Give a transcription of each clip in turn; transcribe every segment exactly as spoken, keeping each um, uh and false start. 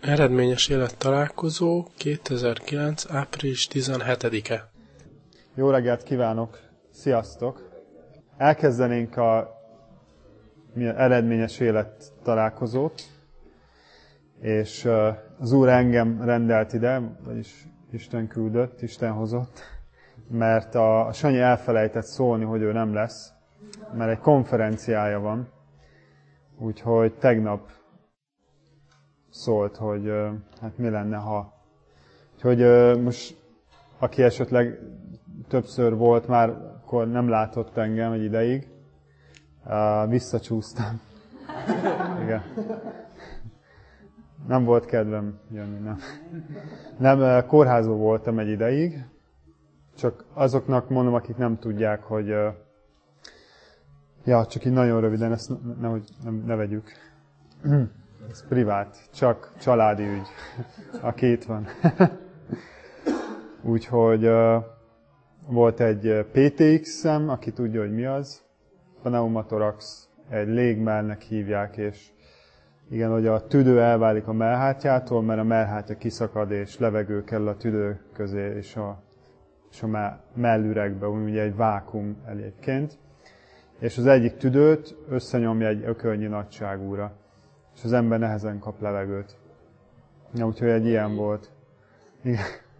Eredményes élet találkozó kétezer-kilenc. április tizenhetedike. Jó reggelt kívánok! Sziasztok! Elkezdenénk a eredményes élet találkozót, és az Úr engem rendelt ide, vagyis Isten küldött, Isten hozott, mert a Sanyi elfelejtett szólni, hogy ő nem lesz, mert egy konferenciája van, úgyhogy tegnap szólt, hogy hát mi lenne, ha. Úgyhogy most, aki esetleg többször volt már, akkor nem látott engem egy ideig, visszacsúsztam. Igen. Nem volt kedvem jönni, nem. Nem, kórházban voltam egy ideig, csak azoknak mondom, akik nem tudják, hogy ja, csak így nagyon röviden, ezt nehogy nem, ne vegyük. Ez privát, csak családi ügy, aki itt van. Úgyhogy uh, volt egy pé té iksz-em, aki tudja, hogy mi az. Pneumothorax, egy légmelnek hívják, és igen, hogy a tüdő elválik a mellhátjától, mert a mellhátja kiszakad, és levegő kell a tüdő közé, és a, és a mellüregbe, ugye egy vákum egyébként. És az egyik tüdőt összenyomja egy ökölnyi nagyságúra. És az ember nehezen kap levegőt. Ja, úgyhogy egy ilyen volt. Igen.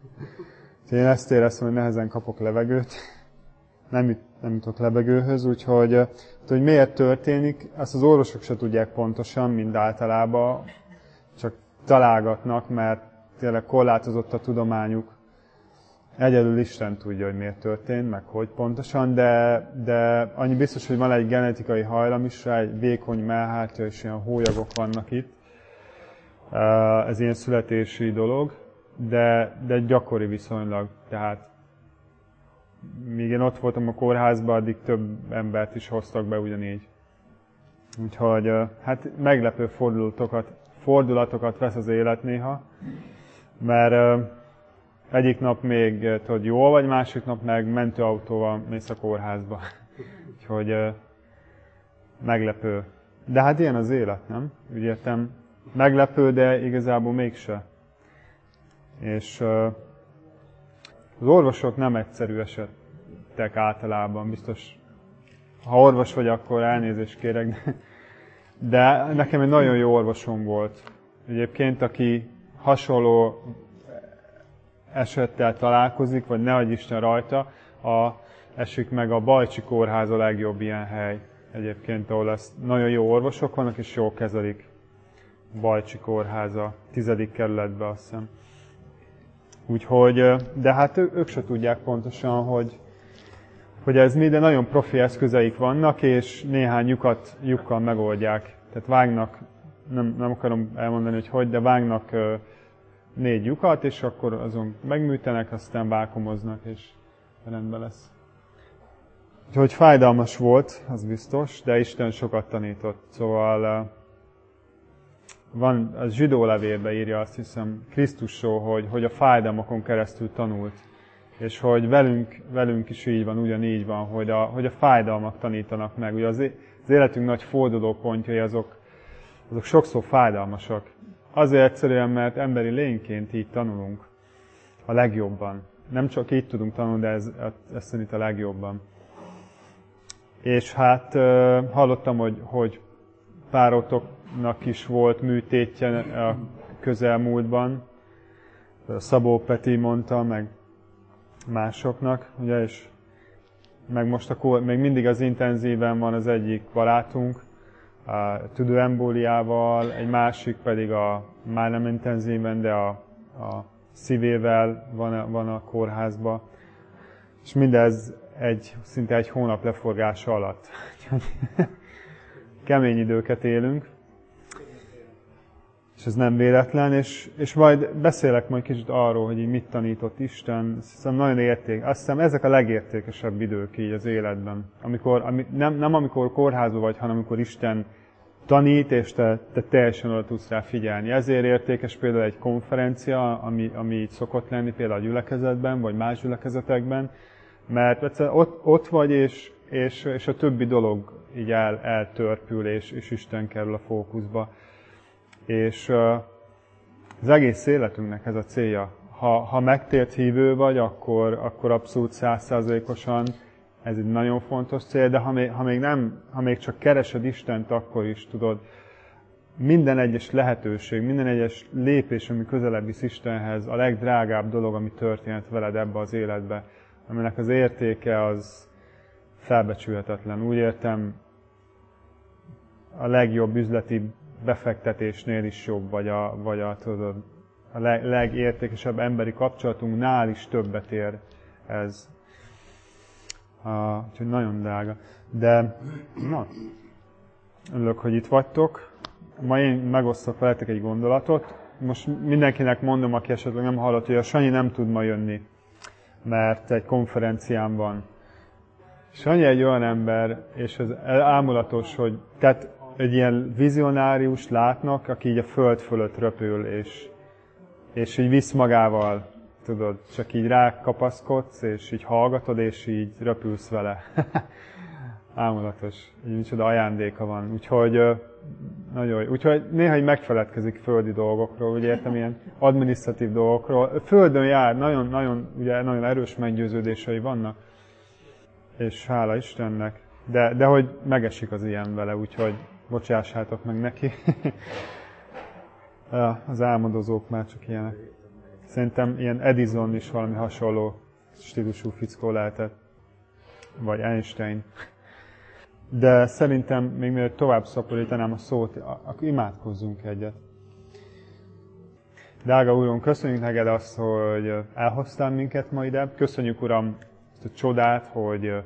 Én ezt éreztem, hogy nehezen kapok levegőt. Nem, jut, nem jutok levegőhöz, úgyhogy hogy miért történik, azt az orvosok se tudják pontosan, mind általában, csak találgatnak, mert tényleg korlátozott a tudományuk. Egyedül Isten tudja, hogy miért történt, meg hogy pontosan, de, de annyi biztos, hogy van egy genetikai hajlam is rá, egy vékony mellhátja, és ilyen hólyagok vannak itt. Ez ilyen születési dolog, de, de gyakori viszonylag. Tehát míg én ott voltam a kórházban, addig több embert is hoztak be ugyanígy. Úgyhogy hát meglepő fordulatokat, fordulatokat vesz az élet néha, mert egyik nap még tudod, jó vagy, másik nap meg mentőautóval mész a kórházba. Úgyhogy uh, meglepő. De hát ilyen az élet, nem? Úgy értem, meglepő, de igazából mégse. És uh, az orvosok nem egyszerű esetek általában, biztos. Ha orvos vagy, akkor elnézést kérek. De, de nekem egy nagyon jó orvosom volt. Egyébként, aki hasonló esettel találkozik, vagy nehogy Isten rajta, a, esik meg a Bajcsi Kórház a legjobb ilyen hely egyébként, ahol ezt nagyon jó orvosok vannak, és jól kezelik. Bajcsi Kórháza, tizedik kerületben, azt hiszem. Úgyhogy, de hát ő, ők se tudják pontosan, hogy, hogy ez mi, de nagyon profi eszközeik vannak, és néhány lyukat lyukkal megoldják. Tehát vágnak, nem, nem akarom elmondani, hogy hogy, de vágnak négy lyukat, és akkor azon megműtenek, aztán vákumoznak, és rendben lesz. Úgyhogy fájdalmas volt, az biztos, de Isten sokat tanított. Szóval van, a zsidó levélben írja, azt hiszem, Krisztusról, hogy, hogy a fájdalmakon keresztül tanult. És hogy velünk, velünk is így van, ugyanígy van, hogy a, hogy a fájdalmak tanítanak meg. Ugye az, az életünk nagy fordulópontjai azok, azok sokszor fájdalmasak. Azért egyszerűen, mert emberi lényként így tanulunk a legjobban. Nem csak így tudunk tanulni, de ez, ez szerint a legjobban. És hát hallottam, hogy, hogy párotoknak is volt műtétje a közelmúltban. Szabó Peti mondta, meg másoknak, ugye, és meg most a, még mindig az intenzíven van az egyik barátunk, a tüdőembóliával, egy másik pedig a, már nem intenzíven, de a, a szívével van a, van a kórházban. És mindez egy, szinte egy hónap leforgása alatt. Kemény időket élünk. És ez nem véletlen, és, és majd beszélek majd kicsit arról, hogy így mit tanított Isten. Azt hiszem nagyon érték. Azt hiszem ezek a legértékesebb idők így az életben. Amikor, ami, nem, nem amikor kórházban vagy, hanem amikor Isten tanít, és te, te teljesen oda tudsz rá figyelni. Ezért értékes például egy konferencia, ami, ami így szokott lenni például a gyülekezetben, vagy más gyülekezetekben, mert egyszerűen ott, ott vagy, és, és, és a többi dolog így el, eltörpül, és, és Isten kerül a fókuszba. És uh, Az egész életünknek ez a célja. Ha, ha megtért hívő vagy, akkor, akkor abszolút száz százalékosan ez egy nagyon fontos cél, de ha még, ha még nem, ha még csak keresed Istent, akkor is tudod, minden egyes lehetőség, minden egyes lépés, ami közelebb visz Istenhez, a legdrágább dolog, ami történt veled ebbe az életbe, aminek az értéke az felbecsülhetetlen. Úgy értem, a legjobb üzleti befektetésnél is jobb, vagy a, vagy a, tudod, a leg, legértékesebb emberi kapcsolatunknál is többet ér ez. Uh, úgyhogy nagyon drága. De, na, örülök, hogy itt vagytok. Ma én megosztok veletek egy gondolatot. Most mindenkinek mondom, aki esetleg nem hallott, hogy a Sanyi nem tud ma jönni, mert egy konferencián van. Sanyi egy olyan ember, és ez ámulatos, hogy tehát egy ilyen vizionárius látnak, aki így a föld fölött röpül, és, és így visz magával, tudod, csak így rákapaszkodsz, és így hallgatod, és így röpülsz vele. Ámulatos. Így micsoda ajándéka van. Úgyhogy, nagyon jó. Úgyhogy néha így megfeledkezik földi dolgokról, ugye értem, ilyen adminisztratív dolgokról. Földön jár, nagyon, nagyon, ugye, nagyon erős meggyőződései vannak, és hála Istennek. De, de hogy megesik az ilyen vele, úgyhogy bocsássátok meg neki. Az álmodozók már csak ilyenek. Szerintem ilyen Edison is valami hasonló stílusú fickó lehetett. Vagy Einstein. De szerintem még mielőtt tovább szaporítanám a szót, akkor imádkozzunk egyet. Drága Úrunk, köszönjük neked azt, hogy elhoztál minket ma ide. Köszönjük, Uram, ezt a csodát, hogy,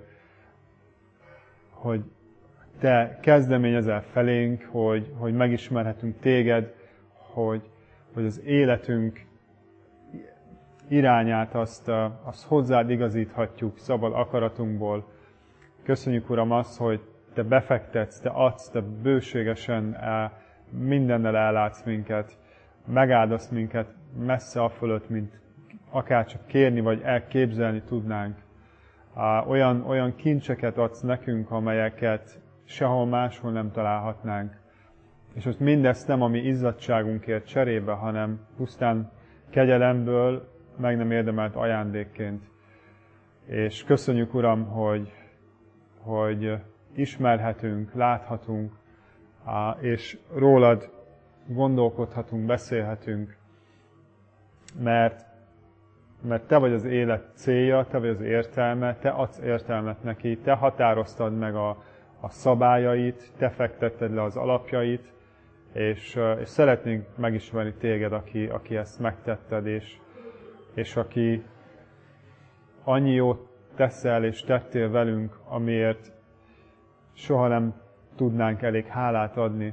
hogy te kezdeményezel felénk, hogy, hogy megismerhetünk téged, hogy, hogy az életünk irányát azt, azt hozzád igazíthatjuk szabad akaratunkból. Köszönjük, Uram, azt, hogy te befektetsz, te adsz, te bőségesen mindennel ellátsz minket, megáldasz minket messze a fölött, mint akár csak kérni vagy elképzelni tudnánk. Olyan, olyan kincseket adsz nekünk, amelyeket sehol máshol nem találhatnánk. És most mindezt nem a mi izzadságunkért cserébe, hanem pusztán kegyelemből, meg nem érdemelt ajándékként. És köszönjük, Uram, hogy, hogy ismerhetünk, láthatunk, és rólad gondolkodhatunk, beszélhetünk, mert, mert te vagy az élet célja, te vagy az értelme, te adsz értelmet neki, te határoztad meg a, a szabályait, te fektetted le az alapjait, és, és szeretnénk megismerni téged, aki, aki ezt megtetted, és, és aki annyi jót teszel és tettél velünk, amiért soha nem tudnánk elég hálát adni.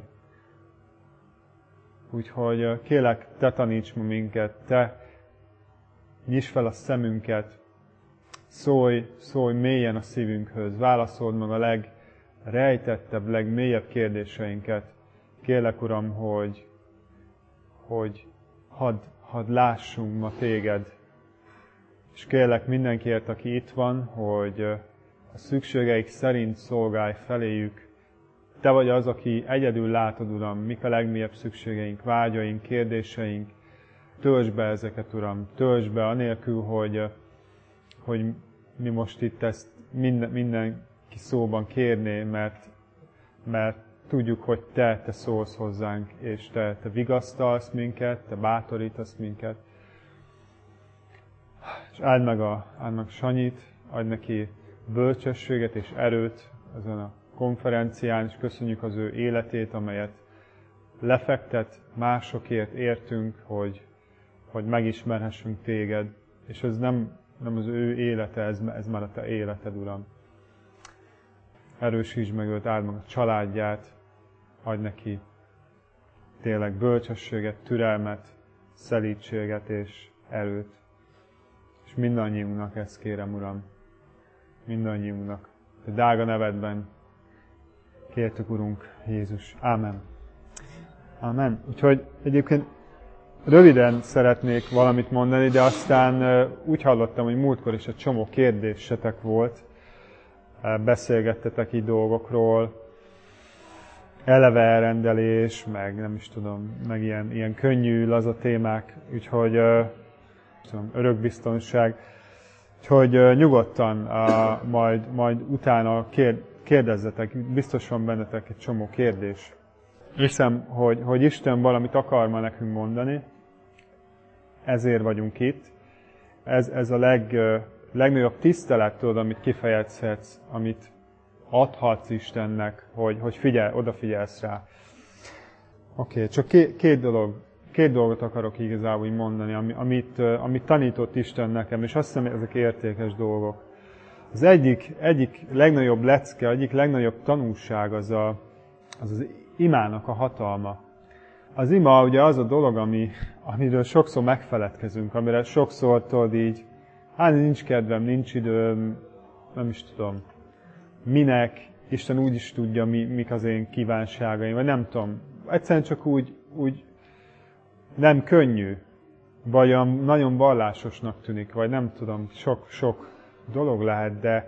Úgyhogy kérlek, te taníts ma minket, te nyisd fel a szemünket, szólj, szólj mélyen a szívünkhöz, válaszold meg a legrejtettebb, legmélyebb kérdéseinket. Kérlek, Uram, hogy, hogy hadd had lássunk ma téged. És kérlek mindenkiért, aki itt van, hogy a szükségeik szerint szolgálj feléjük. Te vagy az, aki egyedül látod, Uram, mik a legmélyebb szükségeink, vágyaink, kérdéseink. Töltsd be ezeket, Uram, töltsd be anélkül, hogy, hogy mi most itt ezt minden, mindenki szóban kérné, mert, mert tudjuk, hogy Te, Te szólsz hozzánk, és Te, te vigasztalsz minket, Te bátorítasz minket. És áld meg, a, áld meg Sanyit, adj neki bölcsességet és erőt ezen a konferencián, és köszönjük az ő életét, amelyet lefektet, másokért értünk, hogy, hogy megismerhessünk téged. És ez nem, nem az ő élete, ez, ez már a te életed, Uram. Erősítsd meg őt, áld meg a családját, adj neki tényleg bölcsességet, türelmet, szelídséget és erőt. És mindannyiunknak ezt kérem, Uram. Mindannyiunknak. Te drága nevedben kértük, Urunk, Jézus. Ámen. Ámen. Úgyhogy egyébként röviden szeretnék valamit mondani, de aztán úgy hallottam, hogy múltkor is egy csomó kérdésetek volt, beszélgettetek így dolgokról, eleve elrendelés, meg nem is tudom, meg ilyen, ilyen könnyű, laza témák, úgyhogy tudom, örökbiztonság. Úgyhogy nyugodtan majd, majd utána kér, kérdezzetek, biztos van bennetek egy csomó kérdés. Hiszem, hogy, hogy Isten valamit akar ma nekünk mondani, ezért vagyunk itt. Ez, ez a leg, legnagyobb tisztelet, tudod, amit kifejezhetsz, amit adhatsz Istennek, hogy, hogy figyelj, odafigyelsz rá. Oké, okay, csak két, két dolog, két dolgot akarok igazából mondani, amit, amit tanított Isten nekem, és azt hiszem, ezek értékes dolgok. Az egyik, egyik legnagyobb lecke, egyik legnagyobb tanulság az, a, az az imának a hatalma. Az ima ugye az a dolog, ami, amiről sokszor megfeledkezünk, amire sokszor tudod így, hát nincs kedvem, nincs időm, nem is tudom, minek, Isten úgy is tudja, mi, mik az én kívánságaim, vagy nem tudom. Egyszerűen csak úgy, úgy nem könnyű, vagy nagyon vallásosnak tűnik, vagy nem tudom, sok-sok dolog lehet, de,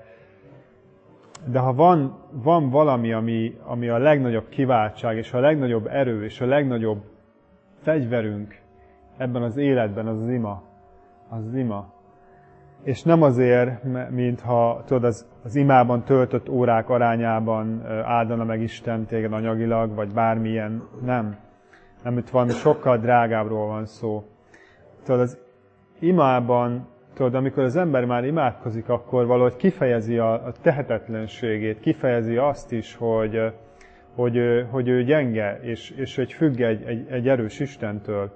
de ha van, van valami, ami, ami a legnagyobb kiváltság, és a legnagyobb erő, és a legnagyobb fegyverünk ebben az életben, az az ima. Az az ima. És nem azért, mintha tudod, az, az imában töltött órák arányában áldana meg Isten téged anyagilag, vagy bármilyen, nem. Nem, itt valami sokkal drágábbról van szó. Tudod, az imában, tudod, amikor az ember már imádkozik, akkor valahogy kifejezi a, a tehetetlenségét, kifejezi azt is, hogy, hogy, hogy ő gyenge, és, és hogy függ egy, egy, egy erős Istentől.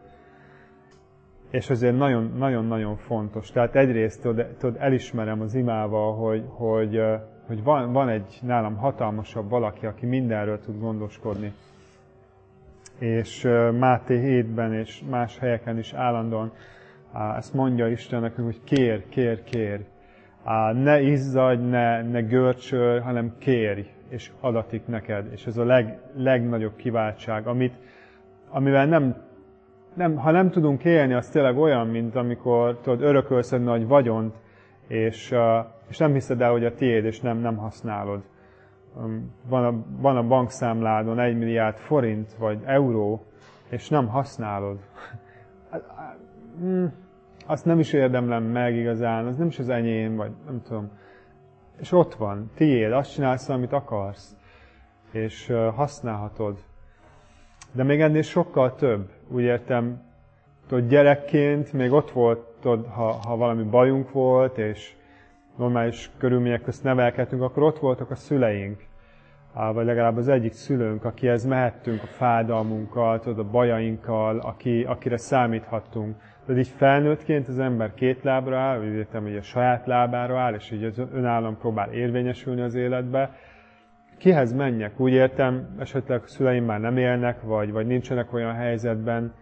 És azért nagyon-nagyon fontos. Tehát egyrészt tudod, tudod, elismerem az imával, hogy, hogy, hogy van, van egy nálam hatalmasabb valaki, aki mindenről tud gondoskodni. És Máté hétben és más helyeken is állandóan ezt mondja Isten nekünk, hogy kér, kér, kér. Ne izzadj, ne, ne görcsölj, hanem kérj, és adatik neked. És ez a leg, legnagyobb kiváltság, amit, amivel nem, nem, ha nem tudunk élni, az tényleg olyan, mint amikor tudod, örökölsz egy nagy vagyont, és, és nem hiszed el, hogy a tiéd, és nem, nem használod. Van a, van a bankszámládon egy milliárd forint, vagy euró, és nem használod. Azt nem is érdemlem meg igazán, az nem is az enyém, vagy nem tudom. És ott van, tiéd, azt csinálsz, amit akarsz, és használhatod. De még ennél sokkal több. Úgy értem, tudod, gyerekként még ott volt, tudod, ha, ha valami bajunk volt, és normális körülmények közt nevelkedtünk, akkor ott voltak a szüleink. Vagy legalább az egyik szülőnk, akihez mehettünk a fájdalmunkkal, tudod, a bajainkkal, aki, akire számíthattunk. De így felnőttként az ember két lábra áll, úgy értem, hogy a saját lábára áll, és így önállóan próbál érvényesülni az életbe. Kihez menjek? Úgy értem, esetleg a szüleim már nem élnek, vagy, vagy nincsenek olyan helyzetben.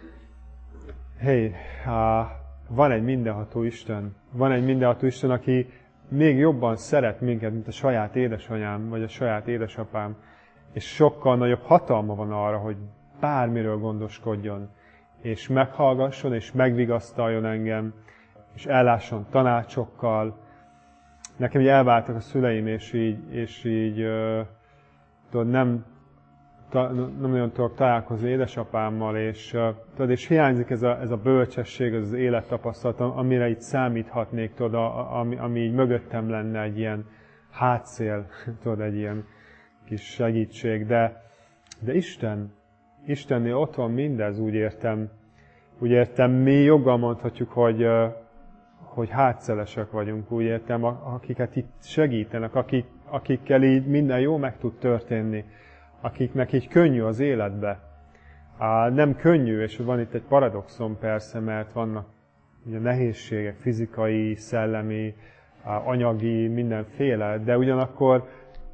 Hey, van egy mindenható Isten. Van egy mindenható Isten, aki még jobban szeret minket, mint a saját édesanyám, vagy a saját édesapám. És sokkal nagyobb hatalma van arra, hogy bármiről gondoskodjon. És meghallgasson, és megvigasztaljon engem, és ellásson tanácsokkal. Nekem így elváltak a szüleim, és így, és így uh, tudod, nem, ta, nem nagyon tudok találkozni édesapámmal, és, uh, tudod, és hiányzik ez a, ez a bölcsesség, ez az élettapasztalat, amire itt számíthatnék, tudod, a, ami, ami így mögöttem lenne egy ilyen hátszél, tudod, egy ilyen kis segítség. De, de Isten, Istennél ott van mindez, úgy értem, úgy értem, mi joggal mondhatjuk, hogy, hogy hátszelesek vagyunk, úgy értem, akiket itt segítenek, akik, akikkel így minden jó meg tud történni, akiknek így könnyű az életbe. Nem könnyű, és van itt egy paradoxon persze, mert vannak ugye nehézségek, fizikai, szellemi, anyagi, mindenféle, de ugyanakkor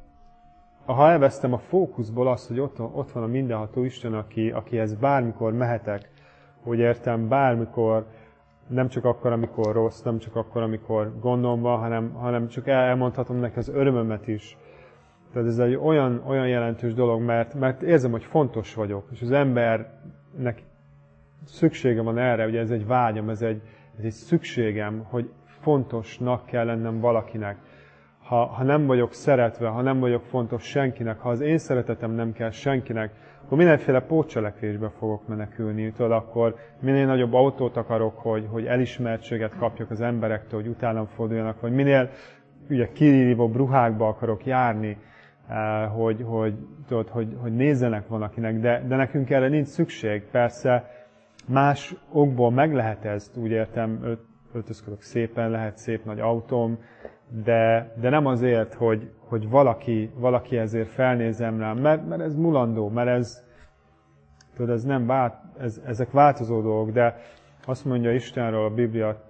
ha elvesztem a fókuszból azt, hogy ott, ott van a mindenható Isten, aki, akihez bármikor mehetek, úgy értem, bármikor, nem csak akkor, amikor rossz, nem csak akkor, amikor gondom van, hanem, hanem csak elmondhatom neki az örömömet is. Tehát ez egy olyan, olyan jelentős dolog, mert, mert érzem, hogy fontos vagyok, és az embernek szüksége van erre, ugye ez egy vágyam, ez egy, ez egy szükségem, hogy fontosnak kell lennem valakinek. ha, ha nem vagyok szeretve, ha nem vagyok fontos senkinek, ha az én szeretetem nem kell senkinek, akkor mindenféle pótcselekvésbe fogok menekülni. Tudod, akkor minél nagyobb autót akarok, hogy, hogy elismertséget kapjak az emberektől, hogy utánam forduljanak, vagy minél ugye, kirívóbb ruhákba akarok járni, hogy, hogy, tudod, hogy, hogy nézzenek valakinek, de, de nekünk erre nincs szükség. Persze más okból meg lehet ezt, úgy értem, öltözködök szépen, lehet szép nagy autóm, de, de nem azért, hogy, hogy valaki, valaki ezért felnézem rám, mert, mert ez mulandó, mert ez, tudod, ez nem vált, ez, ezek változó dolgok, de azt mondja Istenről a Biblia,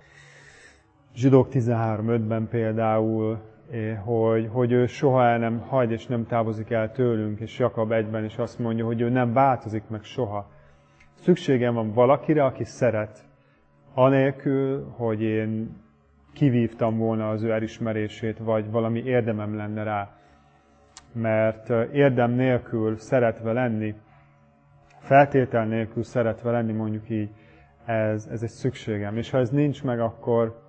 Zsidók tizenhárom ötben például, hogy, hogy ő soha el nem hagy és nem távozik el tőlünk, és Jakab egyben is azt mondja, hogy ő nem változik meg soha. Szükségem van valakire, aki szeret, anélkül, hogy én kivívtam volna az ő elismerését, vagy valami érdemem lenne rá. Mert érdem nélkül szeretve lenni, feltétel nélkül szeretve lenni, mondjuk így, ez, ez egy szükségem. És ha ez nincs meg, akkor,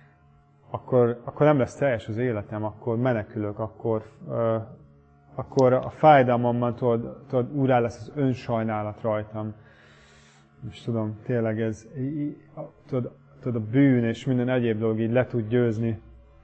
akkor, akkor nem lesz teljes az életem, akkor menekülök, akkor, uh, akkor a fájdalmammal tudod, tudod, úrrá lesz az önsajnálat rajtam. És tudom, tényleg ez, tudod, tudod, a bűn és minden egyéb dolog így le tud győzni.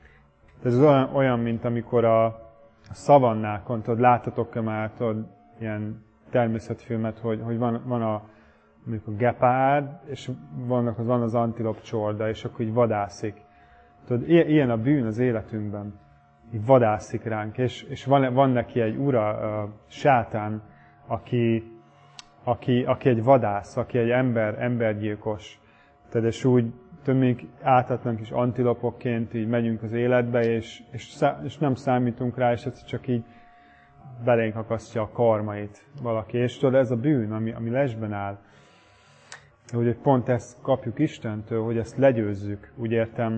Ez olyan, olyan mint amikor a, a szavannákon, tudod, láttatok-e már, tudod, ilyen természetfilmet, hogy, hogy van, van a, mondjuk a gepárd, és vannak, van az antilop csorda, és akkor így vadászik. Tudod, ilyen a bűn az életünkben. Így vadászik ránk, és, és van, van neki egy ura, a sátán, aki, aki, aki egy vadász, aki egy ember, embergyilkos. Tehát és úgy többmég ártatlan kis antilopokként így megyünk az életbe, és, és, szá, és nem számítunk rá, és ez csak így belénk akasztja a karmait valaki. És tudod, ez a bűn, ami, ami lesben áll. Hogy pont ezt kapjuk Istentől, hogy ezt legyőzzük. Úgy értem,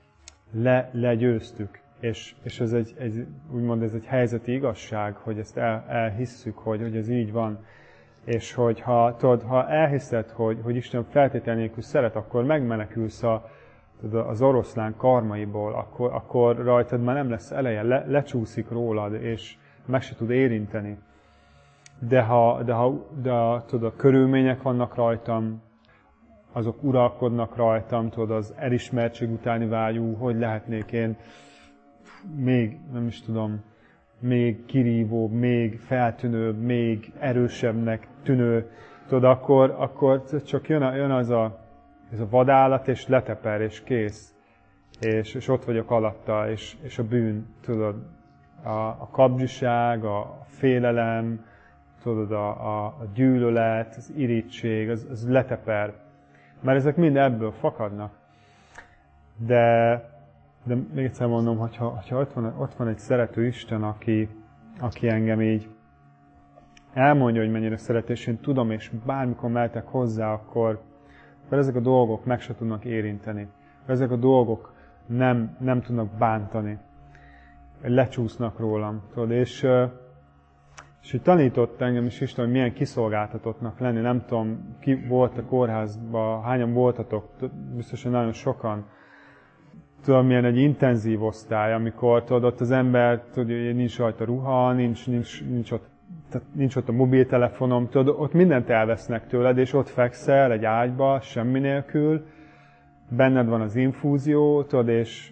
le, legyőztük. És, és ez egy, egy, úgymond ez egy helyzeti igazság, hogy ezt el, elhisszük, hogy, hogy ez így van. És hogy ha, tudod, ha elhiszed, hogy, hogy Isten feltétel nélkül szeret, akkor megmenekülsz a, tudod, az oroszlán karmaiból, akkor, akkor rajtad már nem lesz eleje, le, lecsúszik rólad, és meg se tud érinteni. De ha, de ha de, tudod, a körülmények vannak rajtam, azok uralkodnak rajtam, tudod, az elismertség utáni vágyú, hogy lehetnék én még, nem is tudom, még kirívóbb, még feltűnőbb, még erősebbnek tűnő, tudod, akkor, akkor csak jön, a, jön az a, ez a vadállat, és leteper, és kész. És, és ott vagyok alatta, és, és a bűn, tudod, a, a kapzsiság, a félelem, tudod, a, a, a gyűlölet, az irítség, az, az leteper. Mert ezek mind ebből fakadnak. De, de még egyszer mondom, hogyha, hogyha ott, van, ott van egy szerető Isten, aki, aki engem így elmondja, hogy mennyire szeret, és én tudom, és bármikor mehetek hozzá, akkor, akkor ezek a dolgok meg se tudnak érinteni. Ezek a dolgok nem, nem tudnak bántani. Lecsúsznak rólam. Tudod, és, és hogy tanított engem is Isten, hogy milyen kiszolgáltatottnak lenni. Nem tudom, ki volt a kórházban, hányan voltatok, biztosan nagyon sokan. Tudom, milyen egy intenzív osztály, amikor tudod, ott az ember, tudod, hogy nincs rajta ruha, nincs, nincs, nincs, ott, tehát nincs ott a mobiltelefonom, tudod, ott mindent elvesznek tőled, és ott fekszel egy ágyba, semmi nélkül, benned van az infúzió, tudod, és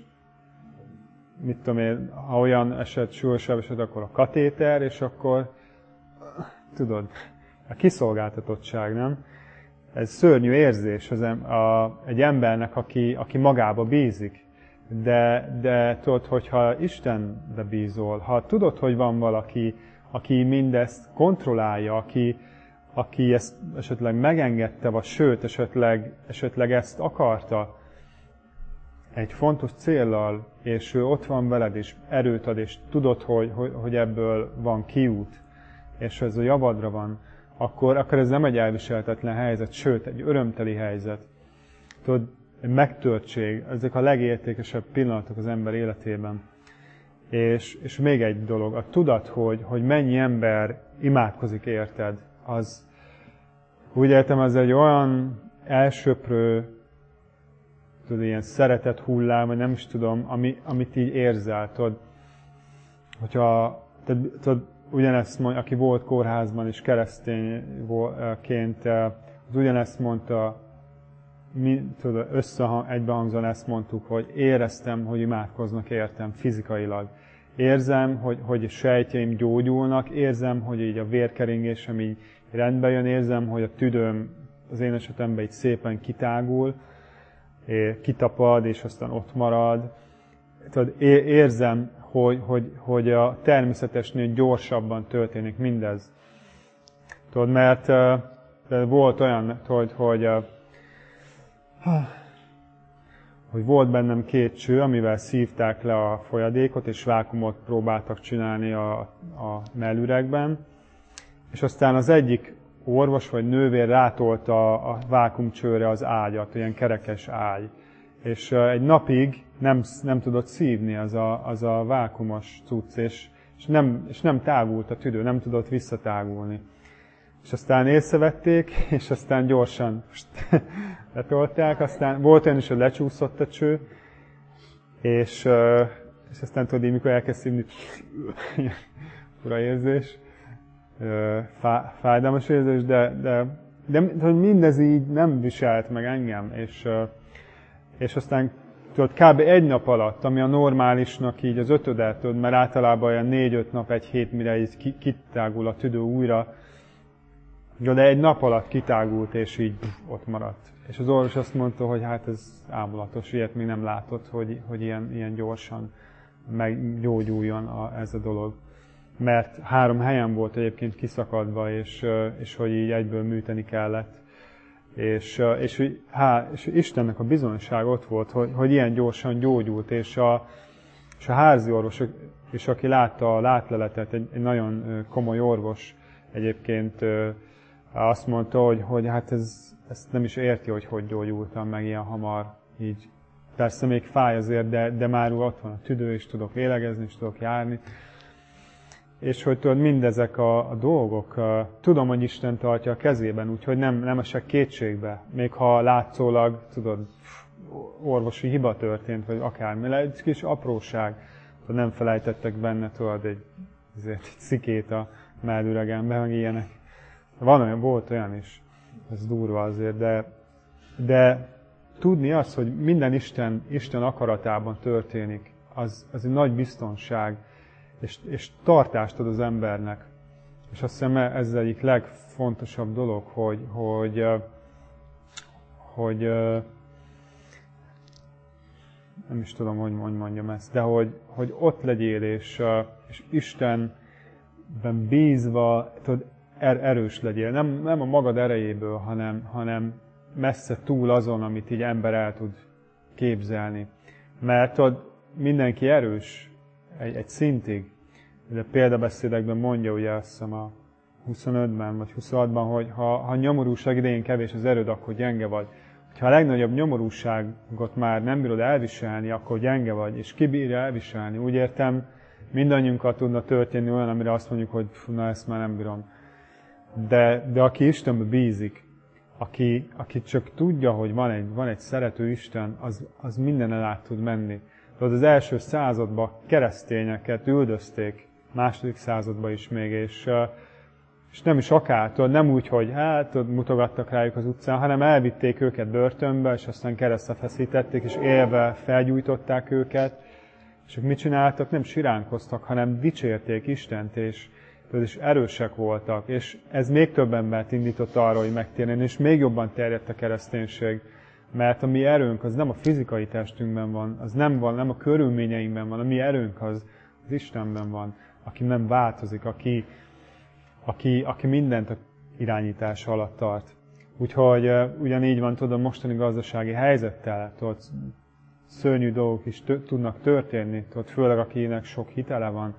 mit tudom én, ha olyan eset, súlyosabb eset, akkor a katéter, és akkor, tudod, a kiszolgáltatottság, nem? Ez szörnyű érzés az em, a, egy embernek, aki, aki magába bízik. De, de tudod, hogyha Istenbe bízol, ha tudod, hogy van valaki, aki mindezt kontrollálja, aki, aki ezt esetleg megengedte, vagy sőt, esetleg, esetleg ezt akarta egy fontos céllal, és ő ott van veled, és erőt ad, és tudod, hogy, hogy, hogy ebből van kiút, és ez a javadra van, akkor, akkor ez nem egy elviselhetetlen helyzet, sőt, egy örömteli helyzet. Tudod, egy megtörtség, ezek a legértékesebb pillanatok az ember életében. És, és még egy dolog, a tudat, hogy, hogy mennyi ember imádkozik érted, az, úgy értem, ez egy olyan elsöprő, tudod, ilyen szeretet hullám, vagy nem is tudom, ami, amit így érzel, tudod. hogyha tudod, ugyanezt mondja, aki volt kórházban és keresztényként, az ugyanezt mondta, mi, tudod, összehang, egybehangzóan ezt mondtuk, hogy éreztem, hogy imádkoznak értem fizikailag. Érzem, hogy, hogy a sejtjeim gyógyulnak, érzem, hogy így a vérkeringésem így rendbe jön, érzem, hogy a tüdőm az én esetemben így szépen kitágul, kitapad, és aztán ott marad. Tudod, érzem, hogy, hogy, hogy a természetesnél gyorsabban történik mindez. Tudod, mert uh, volt olyan, hogy, hogy, uh, hogy volt bennem két cső, amivel szívták le a folyadékot, és vákumot próbáltak csinálni a, a mellüregben, és aztán az egyik orvos vagy nővér rátolta a vákumcsőre az ágyat, olyan kerekes ágy. És egy napig nem, nem tudott szívni az a, az a vákumos cucc, és, és, nem, és nem tágult a tüdő, nem tudott visszatágulni. És aztán észrevették, és aztán gyorsan letolták, aztán volt olyan is, hogy lecsúszott a cső, és, és aztán tudod, mikor elkezd szívni, fura érzés, fájdalmas érzés, de, de, de, de mindez így nem viselt meg engem, és, és aztán tudod, kb. Egy nap alatt, ami a normálisnak így az ötödet, tudod, mert általában olyan négy-öt nap, egy hét, mire így kitágul a tüdő újra, de egy nap alatt kitágult, és így ott maradt. És az orvos azt mondta, hogy hát ez ámulatos, ilyet még nem látott, hogy, hogy ilyen, ilyen gyorsan meggyógyuljon a, ez a dolog. Mert három helyen volt egyébként kiszakadva, és, és hogy így egyből műteni kellett. És, és, há, és Istennek a bizonyság ott volt, hogy, hogy ilyen gyorsan gyógyult, és a, és a házi orvos, és aki látta a látleletet, egy, egy nagyon komoly orvos egyébként azt mondta, hogy, hogy hát ez, ezt nem is érti, hogy hogy gyógyultam meg ilyen hamar. Így. Persze még fáj azért, de, de már ott van a tüdő, és tudok lélegezni, és tudok járni. És hogy tudod, mindezek a, a dolgok, uh, tudom, hogy Isten tartja a kezében, úgyhogy nem, nem esek kétségbe. Még ha látszólag, tudod, orvosi hiba történt, vagy akármi, egy kis apróság, tudod, nem felejtettek benne, tudod, egy, ezért egy szikét a mellüregembe, meg ilyenek. Van olyan, volt olyan is, ez durva azért, de, de tudni azt, hogy minden Isten, Isten akaratában történik, az, az egy nagy biztonság, és, és tartást ad az embernek. És azt hiszem, ez az egyik legfontosabb dolog, hogy, hogy, hogy nem is tudom, hogy mondjam ezt, de hogy, hogy ott legyél, és, és Istenben bízva, tudod, er, erős legyél. Nem, nem a magad erejéből, hanem, hanem messze túl azon, amit így ember el tud képzelni. Mert tudod, mindenki erős egy, egy szintig. De példabeszédekben mondja, ugye azt hiszem a huszonötben vagy huszonhatban, hogy ha, ha nyomorúság idején kevés az erőd, akkor gyenge vagy. Ha a legnagyobb nyomorúságot már nem bírod elviselni, akkor gyenge vagy, és ki bírja elviselni. Úgy értem, mindannyiunkkal tudna történni olyan, amire azt mondjuk, hogy fú, na ezt már nem bírom. De, de aki Istenbe bízik, aki, aki csak tudja, hogy van egy, van egy szerető Isten, az, az mindenen át tud menni. Tudod, az első században keresztényeket üldözték, második században is még, és, és nem is akár, tudod, nem úgy, hogy hát tudod, mutogattak rájuk az utcán, hanem elvitték őket börtönbe, és aztán keresztre feszítették, és élve felgyújtották őket, és ők mit csináltak? Nem siránkoztak, hanem dicsérték Istent, és, tudod, és erősek voltak, és ez még több embert indított arra, hogy megtérjen, és még jobban terjedt a kereszténység. Mert a mi erőnk az nem a fizikai testünkben van, az nem van, nem a körülményeinkben van, a mi erőnk az, az Istenben van, aki nem változik, aki, aki, aki mindent a irányítása alatt tart. Úgyhogy ugyanígy van, tudod, a mostani gazdasági helyzettel, tudod, szörnyű dolgok is t- tudnak történni, tudod, főleg akinek sok hitele van,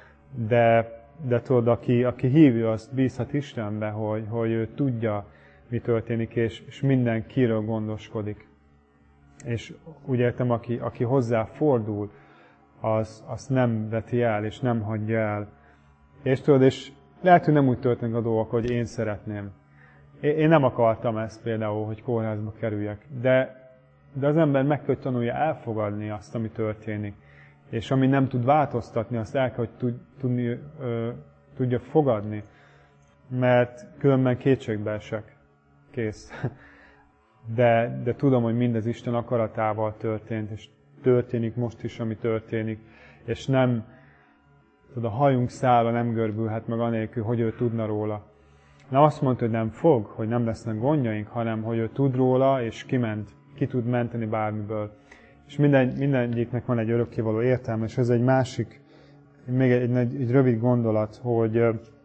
de, de tudod, aki, aki hívő, azt bízhat Istenbe, hogy, hogy ő tudja, mi történik, és, és mindenkiről gondoskodik. És úgy értem, aki, aki hozzá fordul, az, az nem veti el, és nem hagyja el. És tudod, és lehet, hogy nem úgy történik a dolgok, hogy én szeretném. Én, én nem akartam ezt például, hogy kórházba kerüljek, de, de az ember meg kell tanulja elfogadni azt, ami történik. És ami nem tud változtatni, azt el kell, hogy tud, tudni, ö, tudja fogadni. Mert különben kétségbe esek. Kész. De, de tudom, hogy mindez Isten akaratával történt, és történik most is, ami történik. És nem, tudod, a hajunk szála nem görbülhet meg anélkül, hogy ő tudna róla. Nem azt mondta, hogy nem fog, hogy nem lesznek gondjaink, hanem hogy ő tud róla, és kiment, ki tud menteni bármiből. És minden, mindegyiknek van egy örökkévaló értelme, és ez egy másik, még egy, egy, egy rövid gondolat, hogy,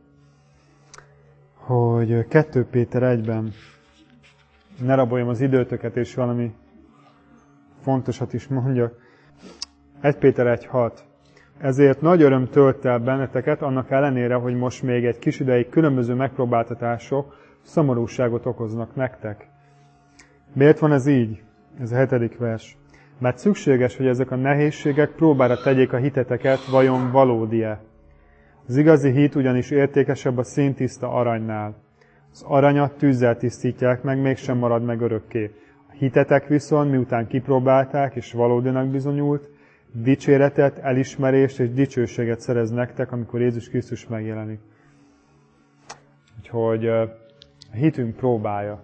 hogy kettő Péter egyben ne raboljam az időtöket, és valami fontosat is mondjak. egy Péter egy hat. Ezért nagy öröm tölt el benneteket, annak ellenére, hogy most még egy kis ideig különböző megpróbáltatások szomorúságot okoznak nektek. Miért van ez így? Ez a hetedik vers. Mert szükséges, hogy ezek a nehézségek próbára tegyék a hiteteket, vajon valódi-e. Az igazi hit ugyanis értékesebb a színtiszta aranynál. Az aranyat tűzzel tisztítják meg, mégsem marad meg örökké. A hitetek viszont, miután kipróbálták és valódinak bizonyult, dicséretet, elismerést és dicsőséget szerez nektek, amikor Jézus Krisztus megjelenik. Úgyhogy a hitünk próbája.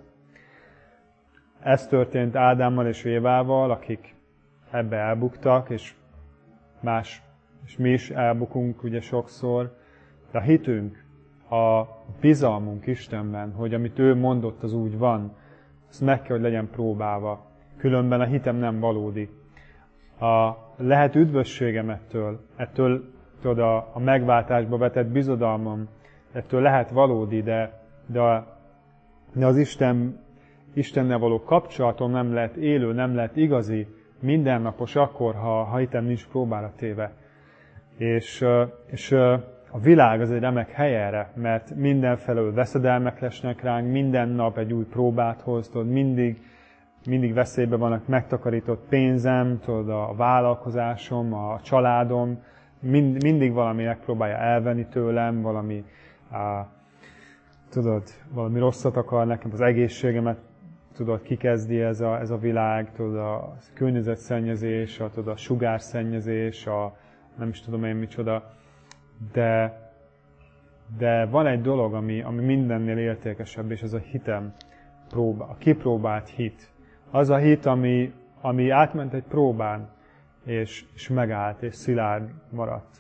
Ez történt Ádámmal és Évával, akik ebbe elbuktak, és más, és mi is elbukunk ugye sokszor. De a hitünk, a bizalmunk Istenben, hogy amit ő mondott, az úgy van, az meg kell, hogy legyen próbálva. Különben a hitem nem valódi. A, lehet üdvösségem ettől, ettől tudod, a, a megváltásba vetett bizodalmam, ettől lehet valódi, de, de, de az Isten, Istennel való kapcsolatom nem lehet élő, nem lehet igazi, mindennapos akkor, ha, ha hitem nincs próbára téve. És, és a világ az egy remek hely erre, mert mindenfelől veszedelmek lesnek ránk, minden nap egy új próbát hoz, tudod, mindig, mindig veszélyben vannak megtakarított pénzem, tudod, a vállalkozásom, a családom, mind, mindig valami megpróbálja elvenni tőlem, valami, á, tudod, valami rosszat akar nekem, az egészségemet, tudod, kikezdi ez a, ez a világ, tudod, a környezetszennyezés, a, tudod, a sugárszennyezés, a nem is tudom én micsoda, de, de van egy dolog, ami, ami mindennél értékesebb, és ez a hitem, próba, a kipróbált hit. Az a hit, ami, ami átment egy próbán, és, és megállt, és szilárd maradt.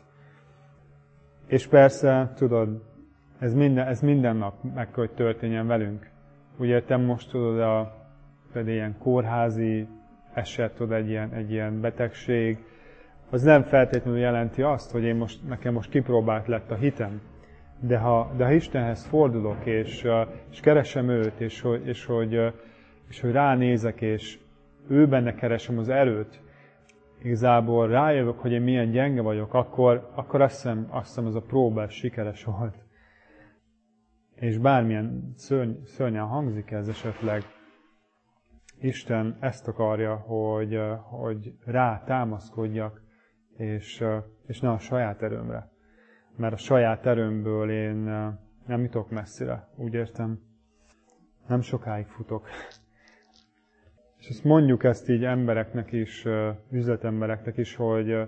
És persze, tudod, ez minden, ez minden nap meg kell, hogy történjen velünk. Úgy értem, most tudod, a, egy ilyen kórházi eset, tudod, egy ilyen, egy ilyen betegség, az nem feltétlenül jelenti azt, hogy én most, nekem most kipróbált lett a hitem. De ha, de ha Istenhez fordulok, és, és keresem őt, és, és, hogy, és hogy ránézek, és ő benne keresem az erőt, igazából rájövök, hogy én milyen gyenge vagyok, akkor, akkor azt hiszem, azt hiszem, ez a próba sikeres volt. És bármilyen szörny, szörnyen hangzik ez esetleg, Isten ezt akarja, hogy, hogy rá támaszkodjak, és, és ne a saját erőmre. Mert a saját erőmből én nem jutok messzire, úgy értem, nem sokáig futok. És ezt mondjuk ezt így embereknek is, üzletembereknek is, hogy,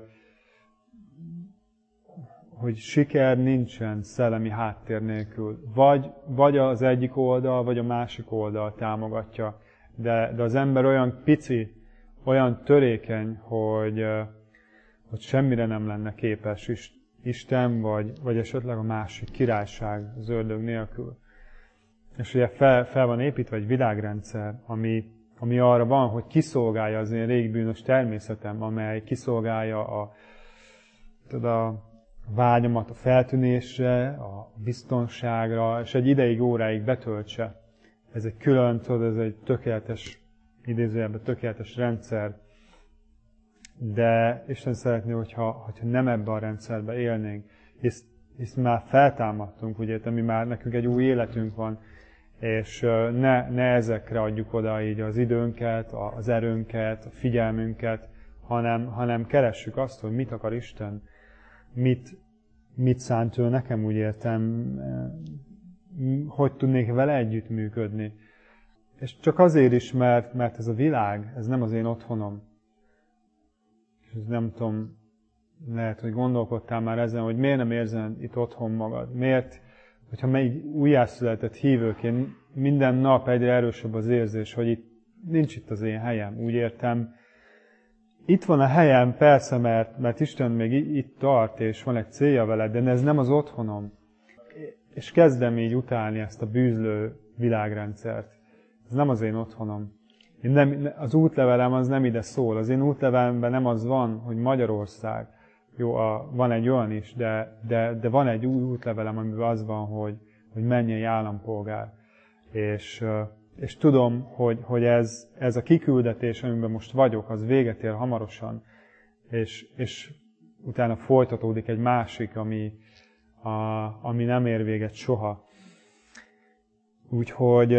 hogy siker nincsen szellemi háttér nélkül. Vagy, vagy az egyik oldal, vagy a másik oldal támogatja. De, de az ember olyan pici, olyan törékeny, hogy, hogy semmire nem lenne képes Isten, vagy, vagy esetleg a másik királyság az ördög nélkül. És ugye fel, fel van építve egy világrendszer, ami, ami arra van, hogy kiszolgálja az én régbűnös természetem, amely kiszolgálja a, tudod, a vágyamat a feltűnésre, a biztonságra, és egy ideig, óráig betöltse. Ez egy külön, tudod, ez egy tökéletes, idézőjelben tökéletes rendszer, de Isten szeretné, hogyha, hogyha nem ebbe a rendszerbe élnénk, hisz, hisz már feltámadtunk, ugye, mi már nekünk egy új életünk van, és ne, ne ezekre adjuk oda így az időnket, az erőnket, a figyelmünket, hanem, hanem keressük azt, hogy mit akar Isten, mit, mit szánt ő nekem, úgy értem, hogy tudnék vele együttműködni. És csak azért is, mert, mert ez a világ, ez nem az én otthonom. És ez nem tudom, lehet, hogy gondolkodtál már ezen, hogy miért nem érzed itt otthon magad. Miért, hogyha még újjászületett hívőként minden nap egyre erősebb az érzés, hogy itt nincs itt az én helyem. Úgy értem, itt van a helyem, persze, mert, mert Isten még itt tart, és van egy célja vele, de ez nem az otthonom. És kezdem így utálni ezt a bűzlő világrendszert. Ez nem az én otthonom. Én nem, az útlevelem az nem ide szól. Az én útlevelemben nem az van, hogy Magyarország. Jó, a, van egy olyan is, de, de, de van egy új útlevelem, amiben az van, hogy, hogy mennyei állampolgár. És, és tudom, hogy, hogy ez, ez a kiküldetés, amiben most vagyok, az véget ér hamarosan. És, és utána folytatódik egy másik, ami, a, ami nem ér véget soha. Úgyhogy,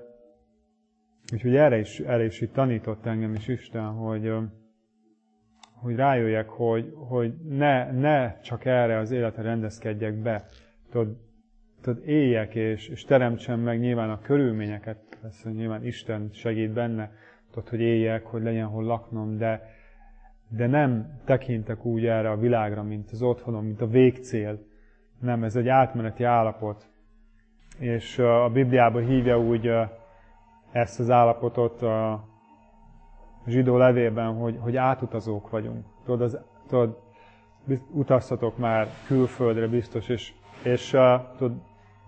úgyhogy erre is, erre is itt tanított engem is Isten, hogy, hogy rájöjjek, hogy, hogy ne, ne csak erre az életre rendezkedjek be. Tudod, tudod éljek és, és teremtsem meg nyilván a körülményeket, persze nyilván Isten segít benne, tudod, hogy éljek, hogy legyen hol laknom, de, de nem tekintek úgy erre a világra, mint az otthonom, mint a végcél. Nem, ez egy átmeneti állapot. És a Bibliában hívja úgy ezt az állapotot a zsidó levélben, hogy, hogy átutazók vagyunk. Tudod, az, tudod, utaztatok már külföldre biztos, és, és tudod,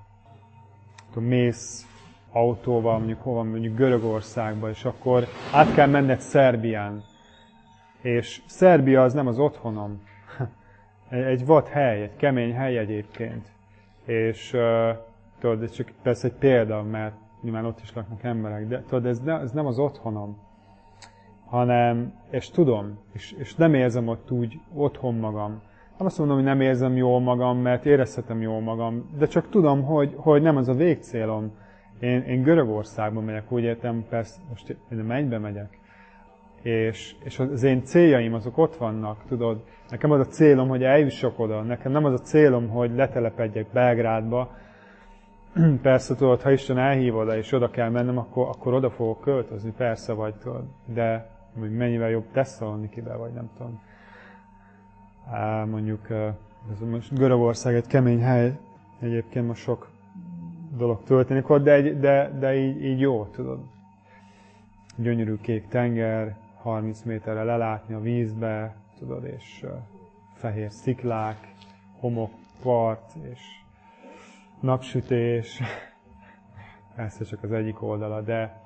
tudod, mész autóval, mondjuk hova, mondjuk Görögországba, és akkor át kell menned Szerbián. És Szerbia az nem az otthonom. Egy vad hely, egy kemény hely egyébként. És tudod, ez csak persze egy példa, mert nyilván ott is laknak emberek, de tudod, ez, ne, ez nem az otthonom, hanem, és tudom, és, és nem érzem ott úgy otthon magam. Nem azt mondom, hogy nem érzem jól magam, mert érezhetem jól magam, de csak tudom, hogy, hogy nem az a végcélom. Én, én Görögországba megyek, úgy értem, persze, most én a mennybe megyek, és, és az én céljaim azok ott vannak, tudod. Nekem az a célom, hogy eljussak oda, nekem nem az a célom, hogy letelepedjek Belgrádba. Persze tudod, ha Isten elhív oda, és oda kell mennem, akkor, akkor oda fogok költözni, persze vagy, tudod. De mennyivel jobb Tesszalonikibe, vagy nem tudom. Á, mondjuk, ez most Görögország egy kemény hely, egyébként most sok dolog történik ott, de, de, de így, így jó, tudod. Gyönyörű kék tenger, harminc méterre lelátni a vízbe, tudod, és fehér sziklák, homokpart, és napsütés. Persze csak az egyik oldala, de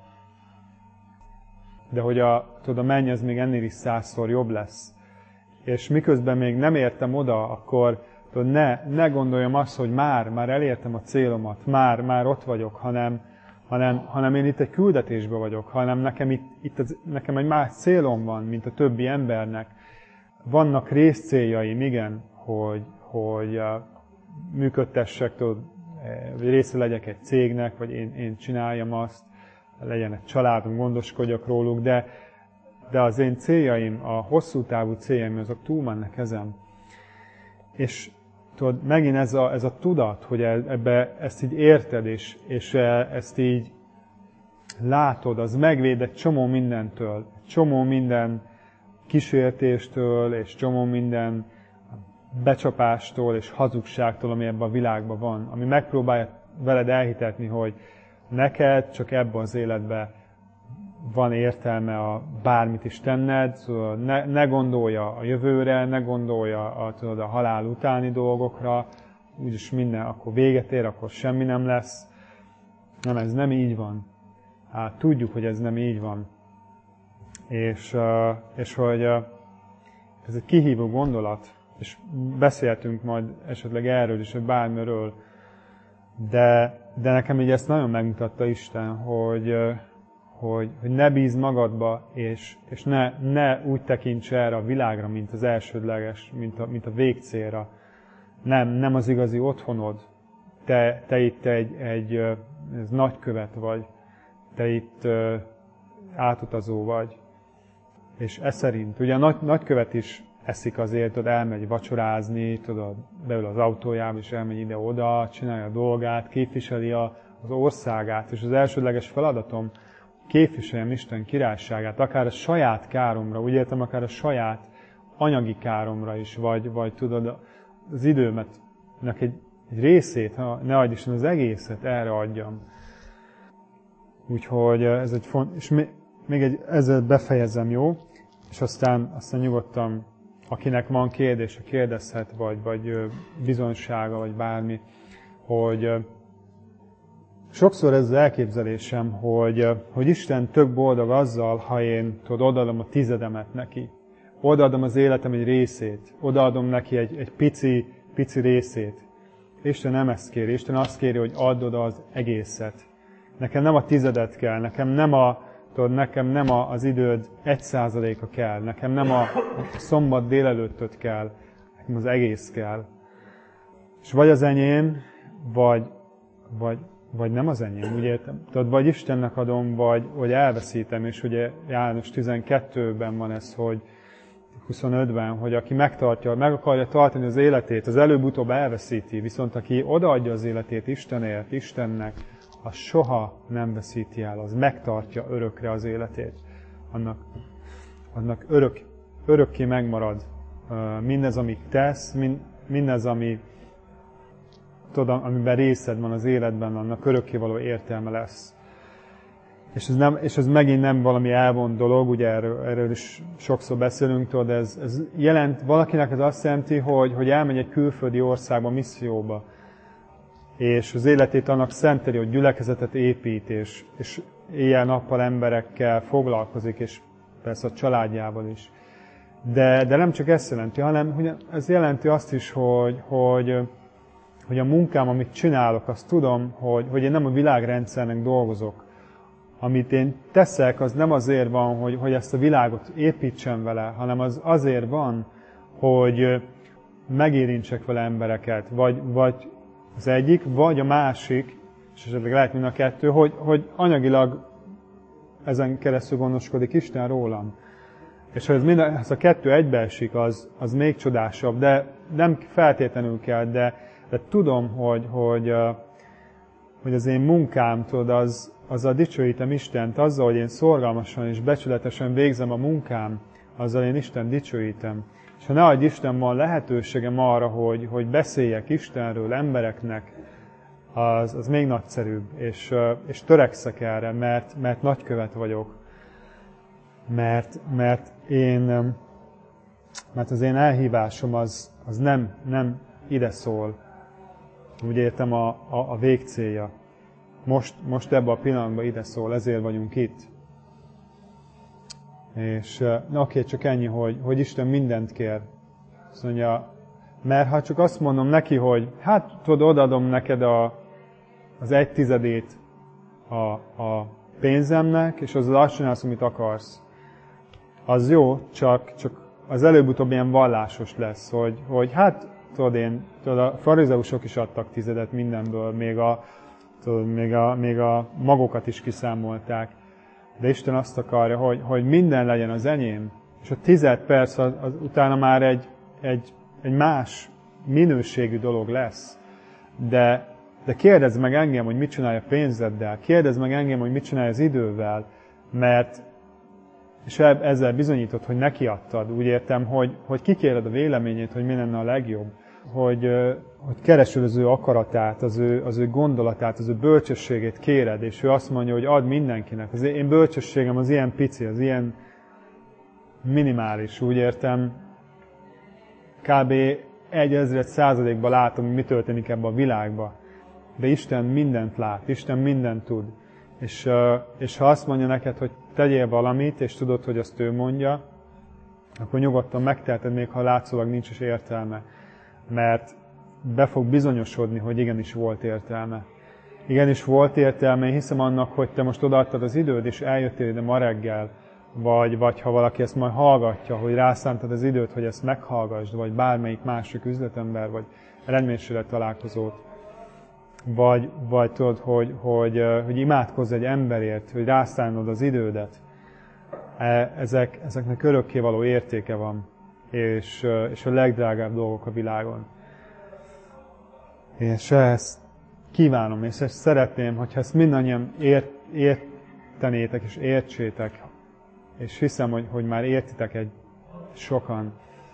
de hogy a, tudod, a menny az még ennél is százszor jobb lesz. És miközben még nem értem oda, akkor tudod, ne, ne gondoljam azt, hogy már, már elértem a célomat, már, már ott vagyok, hanem, hanem, hanem én itt egy küldetésben vagyok, hanem nekem, itt, itt az, nekem egy más célom van, mint a többi embernek. Vannak részcéljaim, igen, hogy, hogy uh, működtessek, tudod, vagy része legyek egy cégnek, vagy én, én csináljam azt, legyen egy családom, gondoskodjak róluk, de, de az én céljaim, a hosszú távú céljaim, azok túlmennek ezen. És tudod, megint ez a, ez a tudat, hogy ebbe ezt így érted, és, és ezt így látod, az megvéd egy csomó mindentől, egy csomó minden kísértéstől, és csomó minden becsapástól és hazugságtól, ami ebben a világban van, ami megpróbálja veled elhitetni, hogy neked csak ebben az életben van értelme a bármit is tenned, szóval ne, ne gondolja a jövőre, ne gondolja a, tudod, a halál utáni dolgokra, úgyis minden akkor véget ér, akkor semmi nem lesz. Nem, ez nem így van. Hát tudjuk, hogy ez nem így van. És, és hogy ez egy kihívó gondolat, és beszéltünk majd esetleg erről is, vagy bármiről, de, de nekem így ezt nagyon megmutatta Isten, hogy, hogy, hogy ne bízz magadba, és, és ne, ne úgy tekints erre a világra, mint az elsődleges, mint a, mint a végcélra. Nem, nem az igazi otthonod. Te, te itt egy, egy ez nagykövet vagy, te itt átutazó vagy. És ez szerint, ugye a nagy, nagykövet is eszik azért, tudod, elmegy vacsorázni, tudod, beül az autójába, és elmegy ide-oda, csinálja a dolgát, képviseli a, az országát, és az elsődleges feladatom, képviseljem Isten királyságát, akár a saját káromra, úgy értem, akár a saját anyagi káromra is, vagy, vagy tudod, az időmet egy, egy részét, ha ne adj Isten, az egészet erre adjam. Úgyhogy ez egy font, és még egy, ezzel befejezem, jó? És aztán, aztán nyugodtan, akinek van kérdése, kérdezhet, vagy, vagy bizonysága, vagy bármi, hogy sokszor ez az elképzelésem, hogy, hogy Isten tök boldog azzal, ha én tudod, odaadom a tizedemet neki. Odaadom az életem egy részét. Odaadom neki egy, egy pici, pici részét. Isten nem ezt kéri. Isten azt kéri, hogy add oda az egészet. Nekem nem a tizedet kell, nekem nem, a, tudod, nekem nem a, az időd egy százaléka kell, nekem nem a szombat délelőttöt kell, nekem az egész kell. És vagy az enyém, vagy, vagy, vagy nem az enyém, úgy értem. Tudod, vagy Istennek adom, vagy, vagy elveszítem, és ugye János tizenkettőben van ez, hogy huszonötben, hogy aki megtartja, meg akarja tartani az életét, az előbb-utóbb elveszíti, viszont aki odaadja az életét Istenért, Istennek, az soha nem veszíti el, az megtartja örökre az életét. Annak, annak örök, örökké megmarad mindez, amit tesz, mindez, ami, tudom, amiben részed van az életben, annak örökkévaló értelme lesz. És ez, nem, és ez megint nem valami elvont dolog, ugye erről, erről is sokszor beszélünk, tudod, ez, ez jelent, valakinek ez azt jelenti, hogy, hogy elmegy egy külföldi országba, misszióba, és az életét annak szenteli, hogy gyülekezetet épít, és, és éjjel-nappal emberekkel foglalkozik, és persze a családjával is. De, de nem csak ezt jelenti, hanem hogy ez jelenti azt is, hogy, hogy, hogy a munkám, amit csinálok, azt tudom, hogy, hogy én nem a világrendszernek dolgozok. Amit én teszek, az nem azért van, hogy, hogy ezt a világot építsem vele, hanem az azért van, hogy megérintsek vele embereket, vagy, vagy az egyik, vagy a másik, és esetleg lehet mind a kettő, hogy, hogy anyagilag ezen keresztül gondoskodik Isten rólam. És ha ez, mind a, ez a kettő egybeesik, az, az még csodásabb, de nem feltétlenül kell, de, de tudom, hogy, hogy, hogy az én munkám, tudod, az, azzal dicsőítem Istent, azzal, hogy én szorgalmasan és becsületesen végzem a munkám, azzal én Isten dicsőítem. És ha ne adj Isten, van lehetőségem arra, hogy, hogy beszéljek Istenről embereknek, az, az még nagyszerűbb, és, és törekszek erre, mert, mert nagykövet vagyok. Mert, mert, én, mert az én elhívásom az, az nem, nem ide szól. Úgy értem a, a, a végcélja. Most, most ebben a pillanatban ide szól, ezért vagyunk itt. És na oké, csak ennyi, hogy, hogy Isten mindent kér. Azt mondja, mert ha csak azt mondom neki, hogy hát tudod, odaadom neked a, az egy tizedét a, a pénzemnek, és az azt csinálsz, amit akarsz. Az jó, csak, csak az előbb-utóbb ilyen vallásos lesz, hogy, hogy hát tudod én, tudod, a farizeusok is adtak tizedet mindenből, még a, tudod, még a, még a magokat is kiszámolták. De Isten azt akarja, hogy, hogy minden legyen az enyém, és a tized perc az, az utána már egy, egy, egy más minőségű dolog lesz. De, de kérdezz meg engem, hogy mit csinálj a pénzeddel, kérdezz meg engem, hogy mit csinálj az idővel, mert, és ezzel bizonyítod, hogy neki adtad. Úgy értem, hogy, hogy kikéred a véleményét, hogy mi lenne a legjobb. Hogy, hogy keresed az ő akaratát, az ő, az ő gondolatát, az ő bölcsességét kéred, és ő azt mondja, hogy add mindenkinek. Az én bölcsességem az ilyen pici, az ilyen minimális, úgy értem. Kb. egy ezred százalékban látom, hogy mi történik ebben a világban. De Isten mindent lát, Isten mindent tud. És, és ha azt mondja neked, hogy tegyél valamit, és tudod, hogy azt ő mondja, akkor nyugodtan megteheted, még ha látszólag nincs is értelme. Mert be fog bizonyosodni, hogy igenis volt értelme. Igenis volt értelme, én hiszem annak, hogy te most odaadtad az időd, és eljöttél ide ma reggel, vagy, vagy ha valaki ezt majd hallgatja, hogy rászántad az időt, hogy ezt meghallgassd, vagy bármelyik másik üzletember, vagy rendménysület találkozót, vagy, vagy tudod, hogy, hogy, hogy imádkozz egy emberért, hogy rászánod az idődet. Ezek, ezeknek örökkévaló értéke van. És, és a legdrágább dolgok a világon. És ezt kívánom, és ezt szeretném, hogyha ezt mindannyian ért, értenétek és értsétek, és hiszem, hogy, hogy már értitek egy sokan,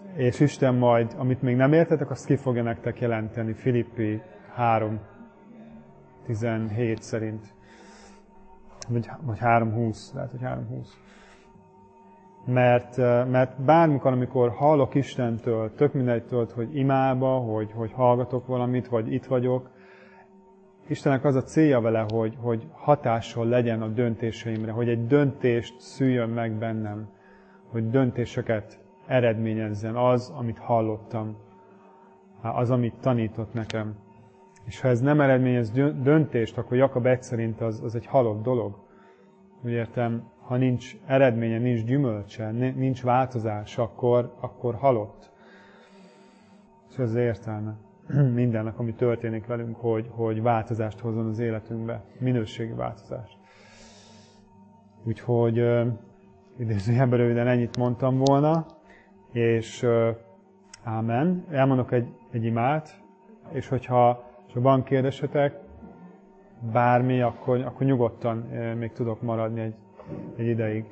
és Isten majd, amit még nem értetek, azt ki fogja nektek jelenteni. Filippi három tizenhét szerint. Vagy, vagy három húsz, lehet, hogy három húsz. Mert, mert bármikor, amikor hallok Istentől, tök mindegytől, hogy imába, hogy, hogy hallgatok valamit, vagy itt vagyok, Istennek az a célja vele, hogy, hogy hatással legyen a döntéseimre, hogy egy döntést szüljön meg bennem, hogy döntéseket eredményezzen az, amit hallottam, az, amit tanított nekem. És ha ez nem eredményez döntést, akkor Jakab egy szerint az, az egy halott dolog. Úgy értem, ha nincs eredménye, nincs gyümölcse, nincs változás, akkor, akkor halott. És ez az értelme mindennek, ami történik velünk, hogy, hogy változást hozzon az életünkbe, minőségi változást. Úgyhogy idézőjelben röviden ennyit mondtam volna, és ámen. Elmondok egy, egy imát, és hogyha ha van kérdésetek, bármi, akkor, akkor nyugodtan még tudok maradni egy, egy ideig.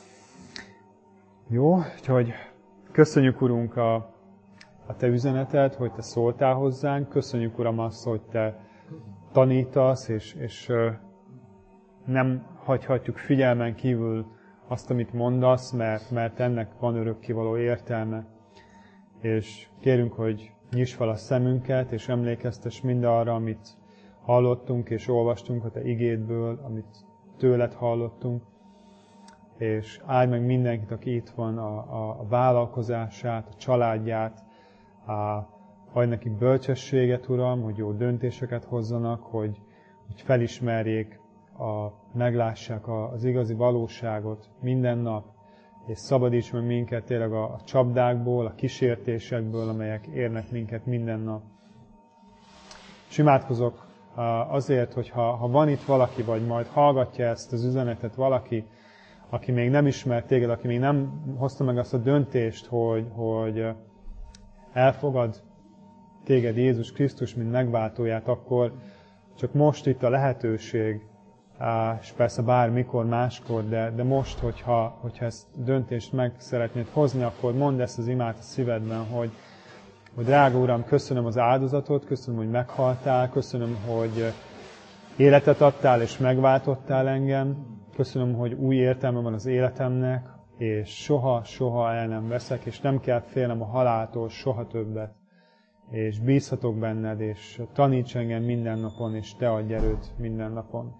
Jó, úgyhogy köszönjük, Urunk, a, a Te üzenetet, hogy Te szóltál hozzánk. Köszönjük, Uram, azt, hogy Te tanítasz, és, és nem hagyhatjuk figyelmen kívül azt, amit mondasz, mert, mert ennek van örökkévaló értelme. És kérünk, hogy nyisd fel a szemünket, és emlékeztess mindarra, amit hallottunk és olvastunk a Te igédből, amit tőled hallottunk, és áld meg mindenkit, aki itt van, a, a, a vállalkozását, a családját, a, adj neki bölcsességet, Uram, hogy jó döntéseket hozzanak, hogy, hogy felismerjék, a, meglássák a, az igazi valóságot minden nap, és szabadíts meg minket tényleg a, a csapdákból, a kísértésekből, amelyek érnek minket minden nap. És imádkozok azért, hogy ha, ha van itt valaki, vagy majd hallgatja ezt az üzenetet valaki, aki még nem ismer téged, aki még nem hozta meg azt a döntést, hogy, hogy elfogad téged Jézus Krisztus, mint megváltóját, akkor csak most itt a lehetőség, és persze bármikor, máskor, de, de most, hogyha, hogyha ezt a döntést meg szeretnéd hozni, akkor mondd ezt az imát a szívedben, hogy, hogy drága Uram, köszönöm az áldozatot, köszönöm, hogy meghaltál, köszönöm, hogy életet adtál és megváltottál engem, köszönöm, hogy új értelme van az életemnek, és soha, soha el nem veszek, és nem kell félnem a haláltól soha többet. És bízhatok benned, és taníts engem minden napon, és Te adj erőt minden napon.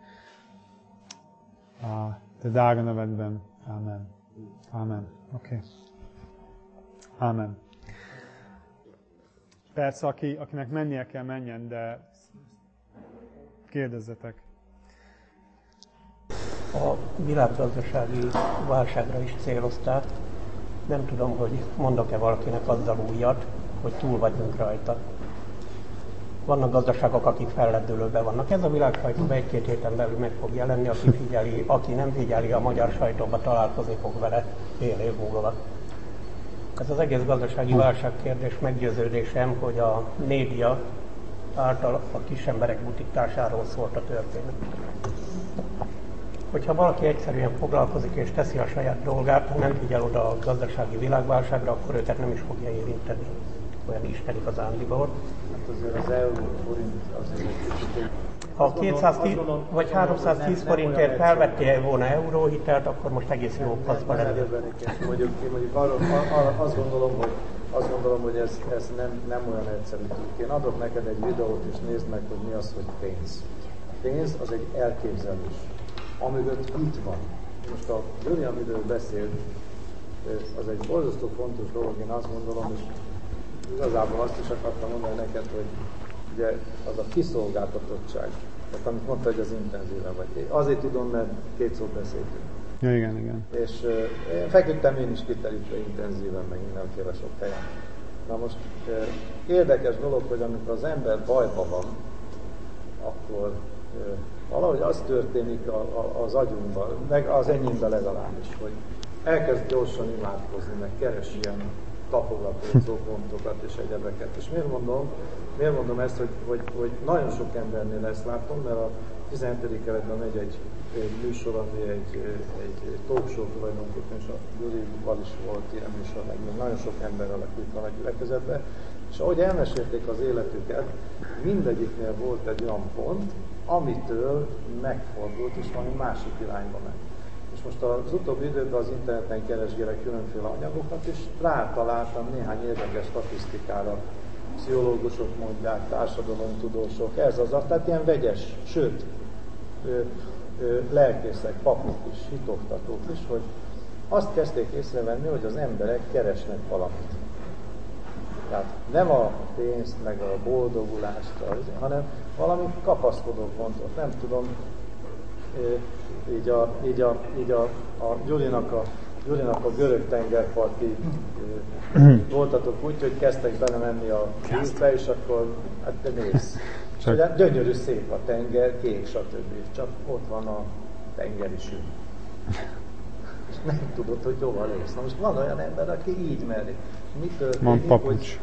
A Te drága nevedben. Amen. Amen. Oké. Okay. Amen. Persze, aki, akinek mennie kell, menjen, de kérdezzetek. A világgazdasági válságra is célozták. Nem tudom, hogy mondok-e valakinek azzal újat, hogy túl vagyunk rajta. Vannak gazdaságok, akik felleddülőben vannak. Ez a világsajtóban egy-két héten belül meg fog jelenni, aki figyeli, aki nem figyeli, a magyar sajtóban találkozni fog vele fél év múlva. Ez az egész gazdasági válságkérdés meggyőződésem, hogy a média által a kis emberek butításáról szólt a történet. Hogyha valaki egyszerűen foglalkozik és teszi a saját dolgát, nem figyel oda a gazdasági világválságra, akkor őket nem is fogja érinteni. Olyan Isten igazándiból. Hát azért az euró forint azért egy kicsit... Ha kétszáztíz vagy háromszáztíz forintért felvettél volna euróhitelt, akkor most egész jó paszba lenne. Mondjuk, én mondjuk arra, arra azt gondolom, hogy, azt gondolom, hogy ez, ez nem, nem olyan egyszerű. Én adok neked egy videót, és nézd meg, hogy mi az, hogy pénz. A pénz az egy elképzelés, amögött itt van. Most a Gyuri, amiről beszélt, az egy borzasztó fontos dolog, én azt gondolom, és igazából azt is akartam mondani neked, hogy ugye az a kiszolgáltatottság, tehát amit mondta, hogy az intenzíven vagy. Azért tudom, mert két szót beszéltünk. Ja, igen, igen. És uh, én feküdtem én is kiterítve intenzíven, meg mindenféle sok helyen. Na most uh, érdekes dolog, hogy amikor az ember bajban van, akkor uh, valahogy az történik a, a, az agyunkban, meg az enyémben legalábbis, hogy elkezd gyorsan imádkozni, meg keres ilyen tapogatózó pontokat és egyebeket. És miért mondom, miért mondom ezt, hogy, hogy, hogy nagyon sok embernél ezt látom, mert a tizenhetedik keletben megy egy, egy műsor, ami egy, egy talk show tulajdonképpen, és a Gyurival is volt ilyen műsor, meg nagyon sok emberrel lekült van a gyülekezetben, és ahogy elmesélték az életüket, mindegyiknél volt egy olyan pont, amitől megfordult, és valami másik irányba ment. És most az utóbbi időben az interneten keresgélek különféle anyagokat, és rátaláltam néhány érdekes statisztikára. Pszichológusok mondják, társadalomtudósok, ez az, az, tehát ilyen vegyes, sőt, ö, ö, lelkészek, papok is, hitoktatók is, hogy azt kezdték észrevenni, hogy az emberek keresnek valamit. Tehát nem a pénzt, meg a boldogulást, hanem valami kapaszkodó pontot. Nem tudom, így a, így a, így a, a Gyurinak a Gyurinak a görög tengerparti voltatok úgy, hogy kezdtek bele menni a vízbe, és akkor hát de nézz. Csak... És ugye gyönyörű szép a tenger, kék, stb. Csak ott van a tengeri sű. És nem tudod, hogy hova lész. Na most van olyan ember, aki így meri. Mi történik, hogy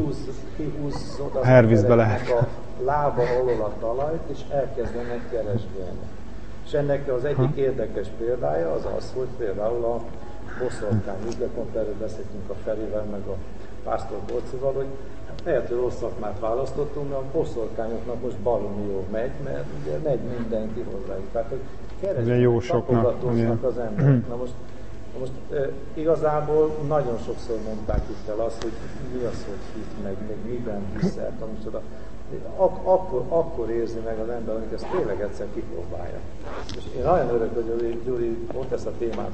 kihúzzod az embereknek a lába alól a talajt, és elkezdenek keresgélni. És ennek az egyik érdekes példája az az, hogy például a boszorkány üzlet, pont erről beszéltünk a Ferivel, meg a pásztor Borcival, hogy lehet, hogy rossz szakmát választottunk, mert a boszorkányoknak most baromi jó megy, mert ugye megy mindenki hozzájuk. Tehát, hogy keresnek, tapogatóznak az emberek. Na most, na most e, igazából nagyon sokszor mondták itt el azt, hogy mi az, hogy hit meg, még miben hiszel, amicsoda. Ak- akkor, akkor érzi meg az ember, amikor ezt tényleg egyszer kipróbálja. És én nagyon örök, hogy Gyuri pont ezt a témát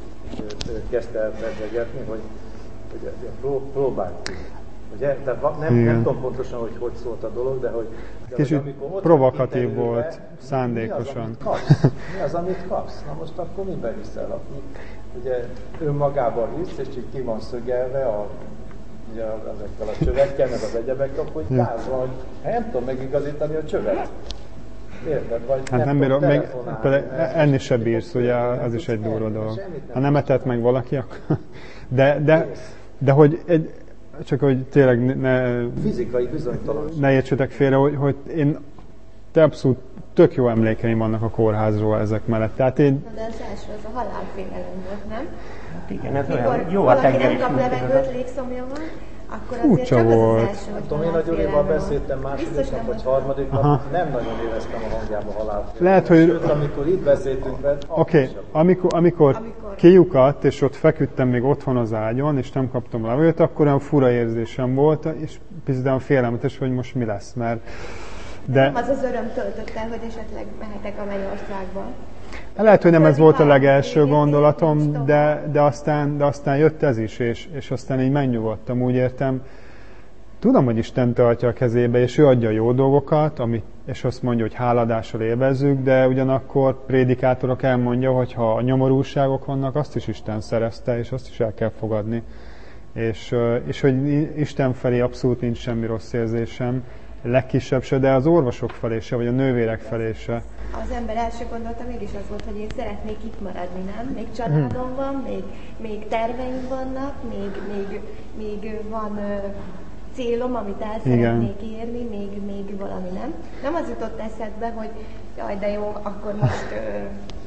kezdte el pedzegetni, hogy, hogy pró- próbálj ki. Ugye, tehát nem, nem tudom pontosan, hogy hogy szólt a dolog, de hogy... De kicsit hogy provokatív volt, szándékosan. Mi az, amit kapsz? Mi az, amit kapsz? Na most akkor miben hiszel? Aki ugye önmagában hisz, és így ki van szögelve a, ugye, ezekkel a csövekkel, meg az egyebekkel, akkor hogy gáz van, hogy nem tudom megigazítani a csövet. Érted? Vagy hát nem, nem bírom, még enni se bírsz, ugye, az is egy durva dolog. Ha nem etett meg valaki, akkor... De, de, de hogy egy, csak hogy tényleg ne... Fizikai bizonytalanság. Ne értsetek félre, hogy, hogy én te abszolút tök jó emlékeim vannak a kórházról ezek mellett. Tehát én... De az első az a halálfélelem volt, nem? Hát igen, ez mikor olyan jó a tenger is. Mikor valaki nem kap levegőt, légszomja van, akkor azért Furcsa csak volt. az az első, nem tudom, én a Gyurival beszéltem második nap, vagy harmadik nap, nem nagyon éreztem a hangjában halálfélelmet. Lehet, hogy... Sőt, amikor itt beszéltünk vele, Oké, okay. amikor, amikor, amikor kiukadt, és ott feküdtem még otthon az ágyon, és nem kaptam levegőt, akkor olyan fura érzésem volt, és picit olyan félelmetes, hogy most mi lesz, mert... De... Nem az az öröm töltött el, hogy esetleg mehetek a Mennyországba. Lehet, hogy nem ez volt a legelső gondolatom, de, de, aztán, de aztán jött ez is, és, és aztán így megnyugodtam, úgy értem. Tudom, hogy Isten tartja a kezébe, és ő adja a jó dolgokat, amit, és azt mondja, hogy háladással élvezzük, de ugyanakkor prédikátorok elmondja, hogy ha a nyomorúságok vannak, azt is Isten szerezte, és azt is el kell fogadni. És, és hogy Isten felé abszolút nincs semmi rossz érzésem, legkisebb se, de az orvosok felé se, vagy a nővérek felé se. Az ember első gondolata mégis az volt, hogy én szeretnék itt maradni, nem? Még családom van, még, még terveim vannak, még, még, még van ö, célom, amit el szeretnék érni, még, még valami nem. Nem az jutott eszedbe, hogy jaj, de jó, akkor most ö,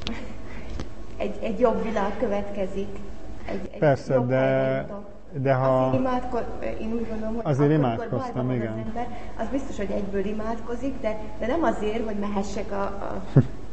egy, egy jobb világ következik. Egy, egy Persze, jobb de... De ha... Azért imádkoz, én úgy gondolom, hogy azért akkor, imádkoztam, amikor igen. Az ember, az biztos, hogy egyből imádkozik, de, de nem azért, hogy mehessek a, a,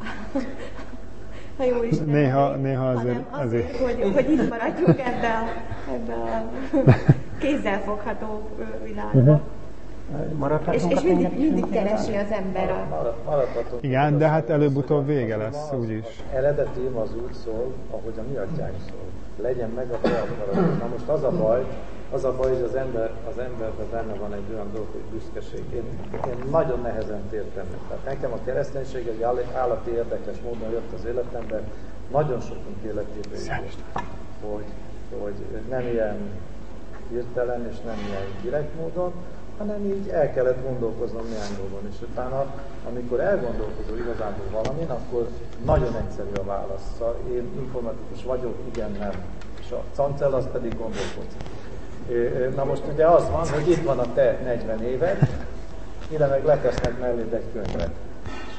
a jó Isten néha, elé, néha azért, hanem azért, hogy, hogy itt maradjunk ebbe a, ebbe a kézzelfogható világba. És, és mindig, mindig keresi az ember a... Igen, de hát előbb-utóbb vége lesz, úgyis. Eredetém az úgy szól, ahogy a mi atyánk szól. Legyen meg a te akaratod. Na most az a baj, az a baj, hogy az, ember, az emberben benne van egy olyan dolog, hogy büszkeség. Én, én nagyon nehezen tértem meg. Tehát nekem a kereszténység egy állati érdekes módon jött az életemben, nagyon sokunk életében, hogy, hogy nem ilyen hirtelen és nem ilyen direkt módon, hanem így el kellett gondolkoznom néhány dolgon. És utána, amikor elgondolkozol igazából valamin, akkor nagyon egyszerű a válasz. Szóval én informatikus vagyok, igen, nem. És a cancell az pedig gondolkozik. Na most ugye az van, hogy itt van a te negyven éved, ide meg letesznek melléd egy könyvet. És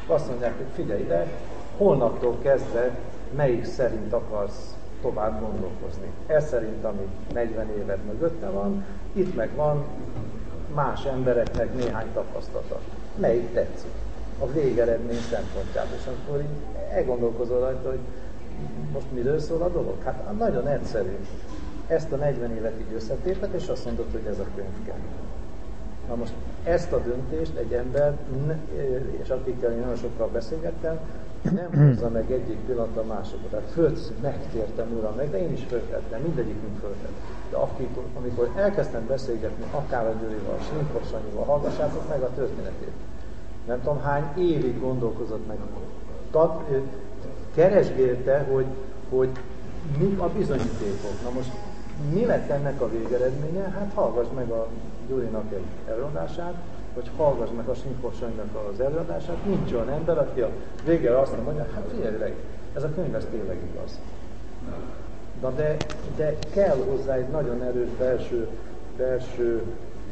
azt mondják, hogy figyelj ide, holnaptól kezdve melyik szerint akarsz tovább gondolkozni. Ez szerint, ami negyven évet mögötte van, itt meg van más embereknek néhány tapasztalata. Melyik tetszik? A végeredmény szempontjából. És akkor így elgondolkozol rajta, hogy most miről szól a dolog? Hát nagyon egyszerű. Ezt a negyven évet így összetépet, és azt mondod, hogy ez a könyv kell. Na most ezt a döntést egy ember, és akikkel én nagyon sokkal beszélgettem, nem hozza meg egyik pillanat a másikot. Tehát földsz, megtértem uram meg, de én is föltettem, mindegyikünk föltett. De amikor, amikor elkezdtem beszélgetni akár a Gyurival, Slimpos Sanyival, hallgassátok meg a történetét. Nem tudom hány évig gondolkozott meg. Tad, keresgélte, hogy, hogy mi a bizonyítékok. Na most mi lett ennek a végeredménye? Hát hallgass meg a Gyurinak egy előadását, vagy hallgass meg a Slimpos Sanyinak az előadását. Nincs olyan ember, aki a végére azt mondja, hát figyelj, ez a könyv ez tényleg igaz. Na de, de kell hozzá egy nagyon erős belső, belső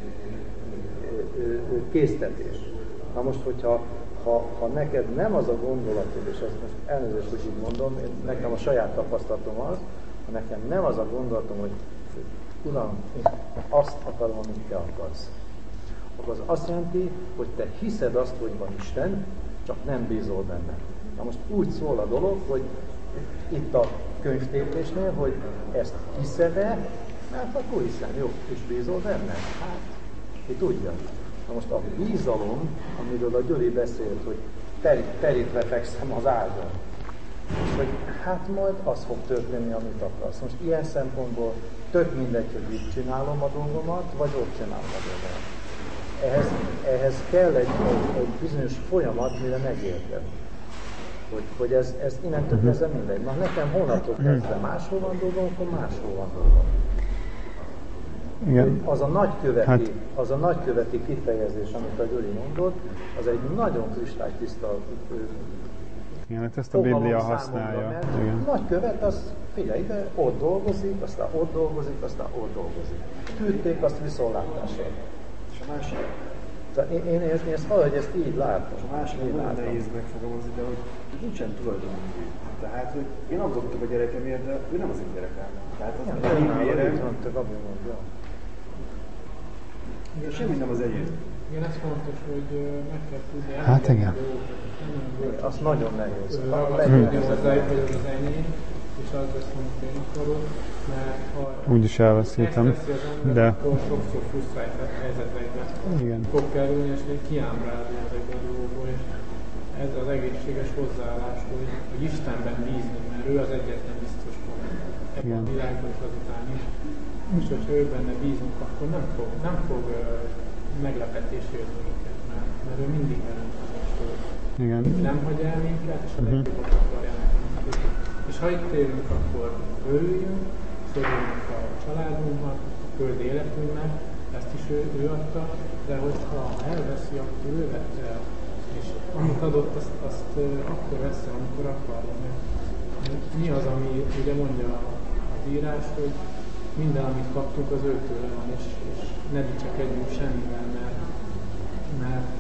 késztetés. Na most, hogyha ha, ha neked nem az a gondolatod, és ezt most elnézést, hogy így mondom, én, nekem a saját tapasztalatom az, ha nekem nem az a gondolatom, hogy uram, én azt akarom, amit te akarsz, akkor az azt jelenti, hogy te hiszed azt, hogy van Isten, csak nem bízol benne. Na most úgy szól a dolog, hogy itt a könyvtépésnél, hogy ezt hiszed-e, hát akkor hiszem, jó, és bízol benne? Hát, ki tudja. Na most a bízalom, amiről a Gyuri beszélt, hogy terítve fekszem az ágyon, és hogy hát majd az fog történni, amit akarsz. Most ilyen szempontból tök mindegy, hogy itt csinálom a dolgomat, vagy ott csinálom a dolgomat. Ehhez, ehhez kell egy, egy, egy bizonyos folyamat, mire megérted. Hogy, hogy ez, ez innentől kezdve mindegy. Na nekem hónaptól kezdve máshol van dolgom, akkor máshol van dolgom. Igen. Az a nagyköveti, hát. az a nagyköveti kifejezés, amit a Gyuri mondott, az egy nagyon kristálytiszta. Igen, hát ezt a Biblia használja. Igen. Nagykövet, az figyelj ide, ott dolgozik, aztán ott dolgozik, aztán ott dolgozik. Tűrték azt viszontlátásra. És a másik? Tehát én, én, én ezt valahogy ezt így látom. És a másik nagyon nehéz megfogalmazni, de hogy nincsen tulajdonmű. Tehát, hogy én aggódok a gyerekemért, de ő nem az én gyerekem. Tehát az ja, az én vérem. Ja. Semmi nem az enyém. Igen, ez fontos, hogy meg kell tudni. Hát igen. Az nagyon nehéz. Tudni hozzá, hogy az az enyém, és az lesz, amit én akarok, mert ha úgyis elveszítem, de akkor sokszor frusztrált helyzetekben igen. fog kerülni, és még kiámbrálni ezekben a dolgokból, és ez az egészséges hozzáállás, hogy, hogy Istenben bízni, mert ő az egyetlen biztos pont ebben a világban és azután is. És hogyha ő benne bízunk, akkor nem fog, nem fog uh, meglepetés érni minket, mert, mert ő mindig velünk van, és igen. nem hagy el minket, és a legjobbat akarja nekünk. És ha itt élünk, akkor örüljünk, és örüljünk a családunknak, a földi életünknek, ezt is ő, ő adta, de hogyha elveszi, akkor ő vette el. És amit adott, azt, azt akkor veszi, amikor akarja. Mert mi az, ami ugye mondja az írás, hogy minden, amit kaptunk, az őtőle van, és, és ne dicsekedjünk semmivel, mert, mert,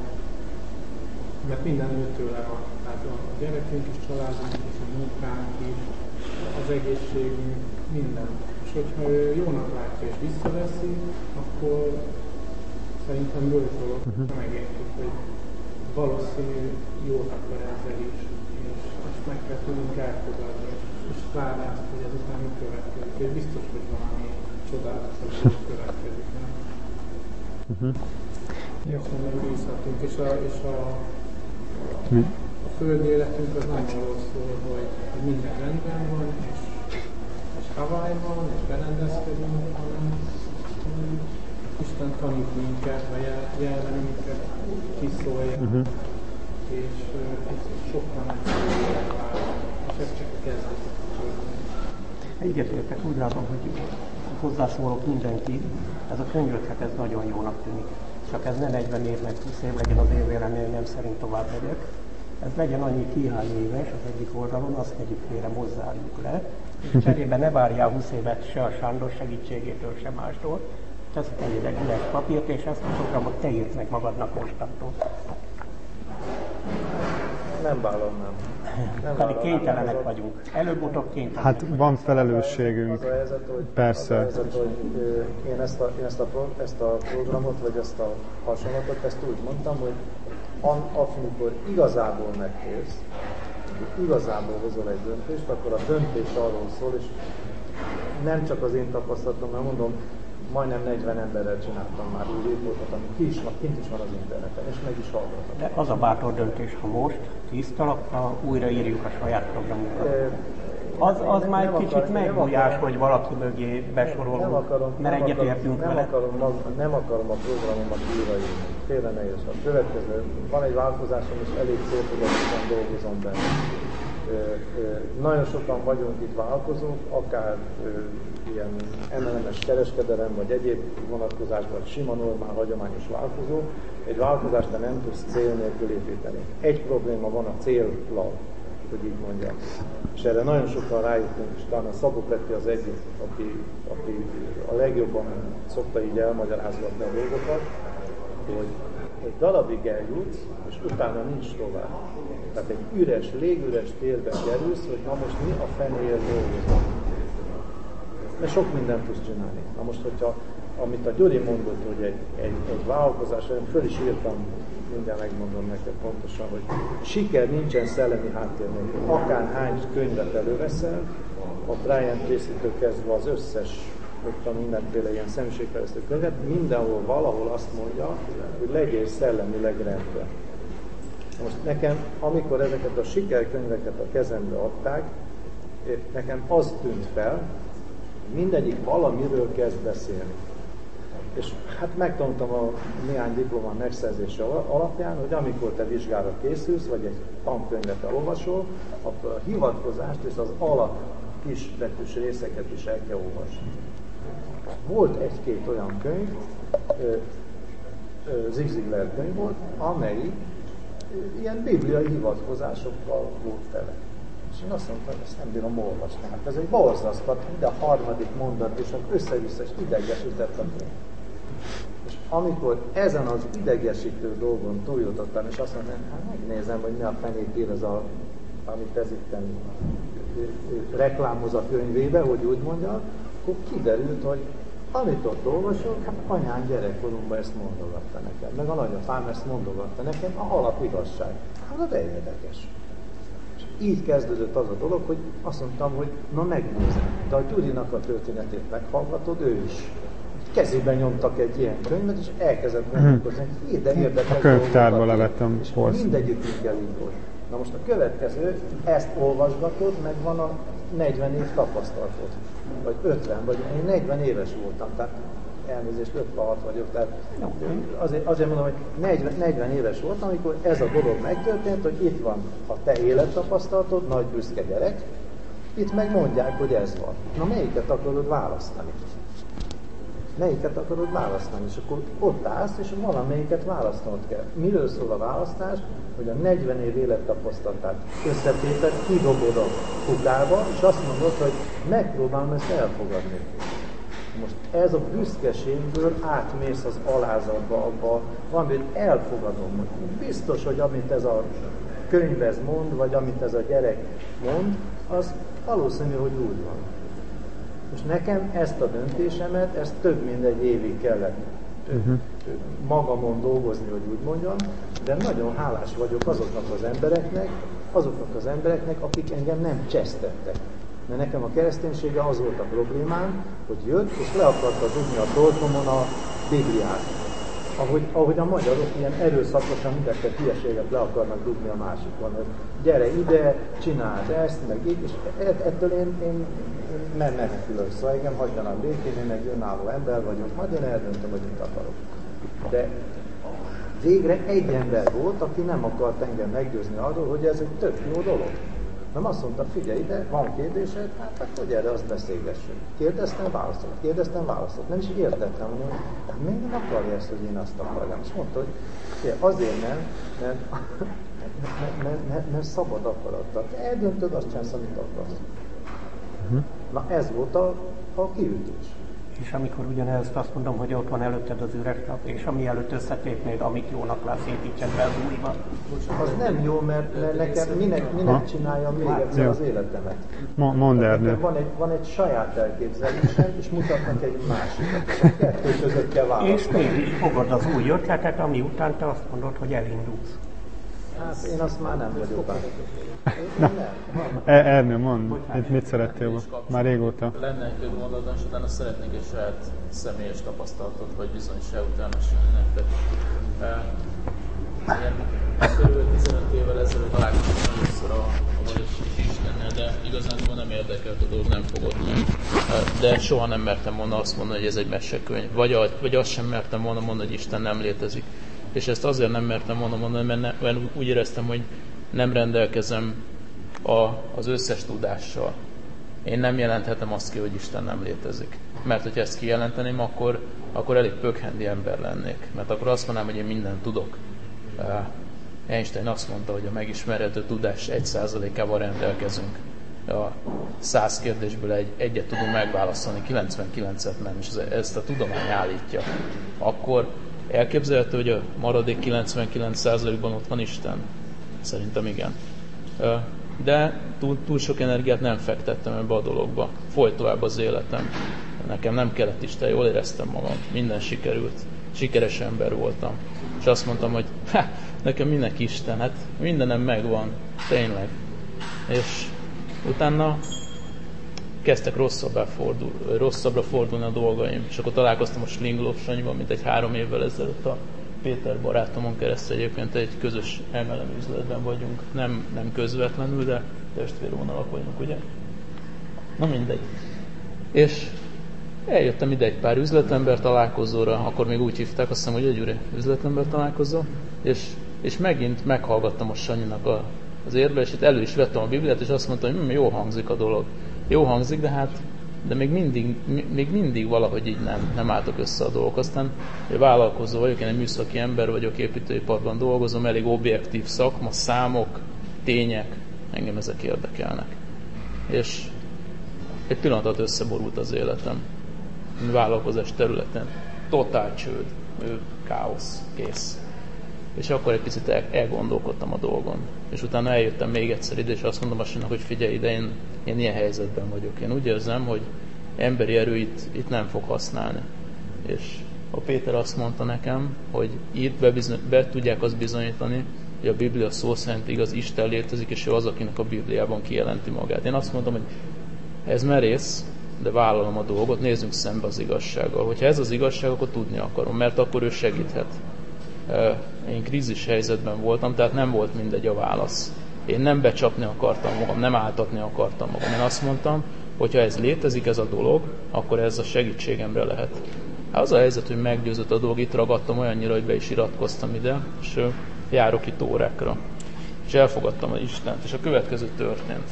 mert minden őtőle van. Tehát a gyerekünk is, családunk is, a munkánk is, az egészségünk, minden. És hogyha ő jónak látja és visszaveszi, akkor szerintem bölcs dolog, uh-huh. megértjük, hogy valószínű jót akar ezzel is, és ezt meg kell tudnunk elfogadni, és várni azt, hogy ezután mi következik. És biztos, hogy valami csodálatos következik, nem? Uh-huh. És nem bízhatunk, és a, és a, a földi életünk az nem arról szól, hogy minden rendben van, és, és Hawaii van, és berendezkedünk, hanem Isten tanít minket, vagy jel, jelven minket, kiszólja, uh-huh. és ez sokkal megszólja vár, és ez csak kezdet. Egyetértek, úgy látom, hogy hozzászólok mindenki, ez a könyvötlet ez nagyon jónak tűnik. Csak ez ne negyven év, meg húsz év legyen az én véleményem szerint tovább megyek. Ez legyen annyi kihány éves az egyik oldalon, azt tegyük félre, mozzárjuk le. És cserébe ne várjál húsz évet se a Sándor segítségétől, se mástól. Teszek egy üres papírt, és ezt a programot te írd meg magadnak mostantól. nem vállalnám. Nem Pedig kénytelenek vállalnám. vagyunk. Előbb-utóbb kénytelenek. Hát van felelősségünk, Az a helyzet, hogy, persze. Az a helyzet, hogy ö, én ezt a, én ezt a, pro, ezt a programot, vagy ezt a hasonlatot, ezt úgy mondtam, hogy an, amikor igazából megtérsz, igazából hozol egy döntést, akkor a döntés arról szól, és nem csak az én tapasztalatom, mert mondom, majdnem negyven emberrel csináltam már úgy riportot, ami ki is van, kint is van az interneten, és meg is hallgatom. De az a bátor döntés, ha most tíz talappal újraírjuk a saját programunkat. E, Az, az nem, már nem egy kicsit akar, megújás, hogy valaki mögé besorolunk, nem akarom, mert nem egyetértünk akarom, vele. nem akarom, mag, nem akarom a programomat újraírni. Félre ne érts. A következő, van egy változásom, és elég céltudatosan dolgozom benne. Ö, ö, nagyon sokan vagyunk itt vállalkozók, akár ö, ilyen em el em-es kereskedelem, vagy egyéb vonatkozásban, vagy sima, normál, hagyományos vállalkozó. Egy vállalkozást te nem tudsz cél nélkül építeni. Egy probléma van a céllal, hogy így mondjam. És erre nagyon sokan rájöttünk, és talán a Szabó Peti az egyik, aki, aki a legjobban szokta így elmagyarázgatni a dolgokat, hogy egy darabig eljutsz, és utána nincs tovább. Tehát egy üres, légüres térben kerülsz, hogy na most mi a fenéért dolgozom. Mert sok mindent tudsz csinálni. Na most, hogyha, amit a Gyuri mondott, hogy egy, egy, egy vállalkozás, én föl is írtam, mindjárt megmondom neked pontosan, hogy siker nincsen szellemi háttér nélkül. Akárhány könyvet előveszel, a Brian Tracy-től kezdve az összes, ott mindenféle ilyen személyiségfejlesztő könyvet, mindenhol valahol azt mondja, hogy legyél szellemileg rendben. Most nekem, amikor ezeket a sikerkönyveket a kezembe adták, nekem az tűnt fel, mindegyik valamiről kezd beszélni. És hát megtanultam a néhány diplomám megszerzése alapján, hogy amikor te vizsgára készülsz, vagy egy tankönyvet elolvasol, akkor a hivatkozást és az alap kisbetűs részeket is el kell olvasni. Volt egy-két olyan könyv, Zig Ziglar könyv volt, amelyik ilyen bibliai hivatkozásokkal volt tele. És én azt mondtam, hogy ezt nem bírom olvasni. Hát ez egy borzasztat, de a harmadik mondat, és akkor össze-vissza, és idegesített a könyv. És amikor ezen az idegesítő dolgon túljutottam, és azt mondtam, hát megnézem, hogy mi a fenét ír az a, amit ez itt reklámoz a könyvébe, hogy úgy mondja, akkor kiderült, hogy amit ott olvasok, hát anyám gyerekkoromban ezt mondogatta nekem, meg a nagyapám ezt mondogatta nekem, a alapigazság. Hát de érdekes. És így kezdődött az a dolog, hogy azt mondtam, hogy na megnézem. De a Gyurinak a történetét meghallgatod, ő is. Kezében nyomtak egy ilyen könyvet, és elkezdett gondolkozni, hogy de érdekes. A könyvtárba levettem. És mindegyikünkkel így volt. Na most a következő, ezt olvasgatod, meg van a negyven év tapasztalatod. Vagy ötven, vagy én negyven éves voltam, tehát elnézést, ötvenhat vagyok, tehát azért, azért mondom, hogy negyven, negyven éves voltam, amikor ez a dolog megtörtént, hogy itt van a te élettapasztalatod, nagy büszke gyerek, itt meg mondják, hogy ez van. Na melyiket akarod választani? Melyiket akarod választani? És akkor ott állsz, és valamelyiket választanod kell. Miről szól a választás? Hogy a negyven év élettapasztalatát összetéted, kidobod a kukába, és azt mondod, hogy megpróbálom ezt elfogadni. Most ez a büszkeségből átmész az alázatba, abba, valami, hogy elfogadom, hogy biztos, hogy amit ez a könyv ez mond, vagy amit ez a gyerek mond, az valószínű, hogy úgy van. És nekem ezt a döntésemet, ezt több mint egy évig kellett uh-huh. magamon dolgozni, hogy úgy mondjam, de nagyon hálás vagyok azoknak az embereknek, azoknak az embereknek, akik engem nem csesztettek. Mert nekem a kereszténysége az volt a problémám, hogy jött, és le akarta dugni a torkomon a Bibliát. Ahogy, ahogy a magyarok ilyen erőszakosan mindekkel hülyeséget le akarnak dugni a másikon. Hogy gyere ide, csináld ezt, meg így, és ettől én, én nem menekülök, szóval engem hagyjanak békén, én egy önálló ember vagyok, majd én eldöntöm, hogy mit akarok. De végre egy ember volt, aki nem akart engem meggyőzni arról, hogy ez egy tök jó dolog. Nem azt mondta, figyelj ide, van kérdésed, hát akkor gyere, azt beszélgessünk. Kérdeztem, válaszolok, kérdeztem, válaszolok. Nem is értettem, hogy hát miért nem akarja ezt, hogy én azt akarjam. És mondta, hogy figyelj, azért nem, mert, mert, mert, mert, mert szabad akarattal. Te eldöntöd, azt csinálsz, amit akarsz. Uh-huh. Na ez volt a, a kiütés. És amikor ugyanezt azt mondom, hogy ott van előtted az üres nap, és ami előtt összetépnéd, amit jónak látsz, építsen be az újba. Az nem jó, mert, mert nekem minek, minek csináljam még egyszer az életemet. Mo- mondd Ernő. Van egy, van egy saját elképzelésem, és mutatnak egy másikat. A kettő között kell választani. És mégis fogod az új ötletet, ami után te azt mondod, hogy elindulsz. Hát én azt már nem vagyok benne. Ernő, mondd, mit, mit szerettél már régóta? Lenne egy több mondatban, és utána szeretnék egy saját személyes tapasztalatot, vagy bizonyság után mesélni nektek. Ilyen körülbelül tizenöt évvel ezelőtt találkoztam először a, a Vagyis Istennel, de igazán nem érdekelt a dolog, nem fogott meg. De soha nem mertem volna azt mondani, hogy ez egy mesekönyv. Vagy, a, vagy azt sem mertem volna mondani, hogy Isten nem létezik. És ezt azért nem mertem volna mondani, mert, ne, mert úgy éreztem, hogy nem rendelkezem a, az összes tudással. Én nem jelenthetem azt ki, hogy Isten nem létezik. Mert hogyha ezt kijelenteném, akkor, akkor elég pökhendi ember lennék. Mert akkor azt mondanám, hogy én mindent tudok. Einstein azt mondta, hogy a megismerhető tudás egy százalékával rendelkezünk. A száz kérdésből egy, egyet tudunk megválaszolni, kilencvenkilencet nem, és ezt a tudomány állítja. Akkor elképzelhető, hogy a maradék kilencvenkilenc százalékban ott van Isten? Szerintem igen. De túl, túl sok energiát nem fektettem ebbe a dologba. Folyt tovább az életem. Nekem nem kellett Isten, jól éreztem magam. Minden sikerült. Sikeres ember voltam. És azt mondtam, hogy ha, nekem minek Isten? Hát mindenem megvan. Tényleg. És utána kezdtek rosszabbra, fordul, rosszabbra fordulni a dolgaim. És akkor találkoztam a Slinglov Sanyival, mint egy három évvel ezelőtt a Péter barátomon keresztül. Egyébként egy közös em el em üzletben vagyunk. Nem, nem közvetlenül, de testvérvonalak vagyunk, ugye? Na mindegy. És eljöttem ide egy pár üzletember találkozóra, akkor még úgy hívták, azt hiszem, hogy egy üzletember találkozó, és, és megint meghallgattam a Sanyinak a, az érve, és itt elő is vettem a Bibliát, és azt mondtam, hogy hm, jó hangzik a dolog. Jó hangzik, de hát de még mindig, még mindig valahogy így nem, nem álltok össze a dolgok. Aztán vállalkozó vagyok, én egy műszaki ember vagyok, építőiparban dolgozom, elég objektív szakma, számok, tények, engem ezek érdekelnek. És egy pillanatot összeborult az életem. Vállalkozás területen. Totál csőd, káosz, kész. És akkor egy picit el, elgondolkodtam a dolgon. És utána eljöttem még egyszer ide, és azt mondom azt, hogy figyelj ide, én, én ilyen helyzetben vagyok. Én úgy érzem, hogy emberi erő itt, itt nem fog használni. És a Péter azt mondta nekem, hogy itt be, bizony, be tudják azt bizonyítani, hogy a Biblia szó szerint igaz, Isten létezik, és ő az, akinek a Bibliában kijelenti magát. Én azt mondtam, hogy ez merész, de vállalom a dolgot, nézzünk szembe az igazsággal. Hogyha ez az igazság, akkor tudni akarom, mert akkor ő segíthet. Én krízis helyzetben voltam, tehát nem volt mindegy a válasz. Én nem becsapni akartam magam, nem áltatni akartam magam. Én azt mondtam, hogyha ez létezik, ez a dolog, akkor ez a segítségemre lehet. Hát az a helyzet, hogy meggyőzött a dolog, itt ragadtam olyannyira, hogy be is iratkoztam ide, és járok itt órákra. És elfogadtam az Istent, és a következő történt.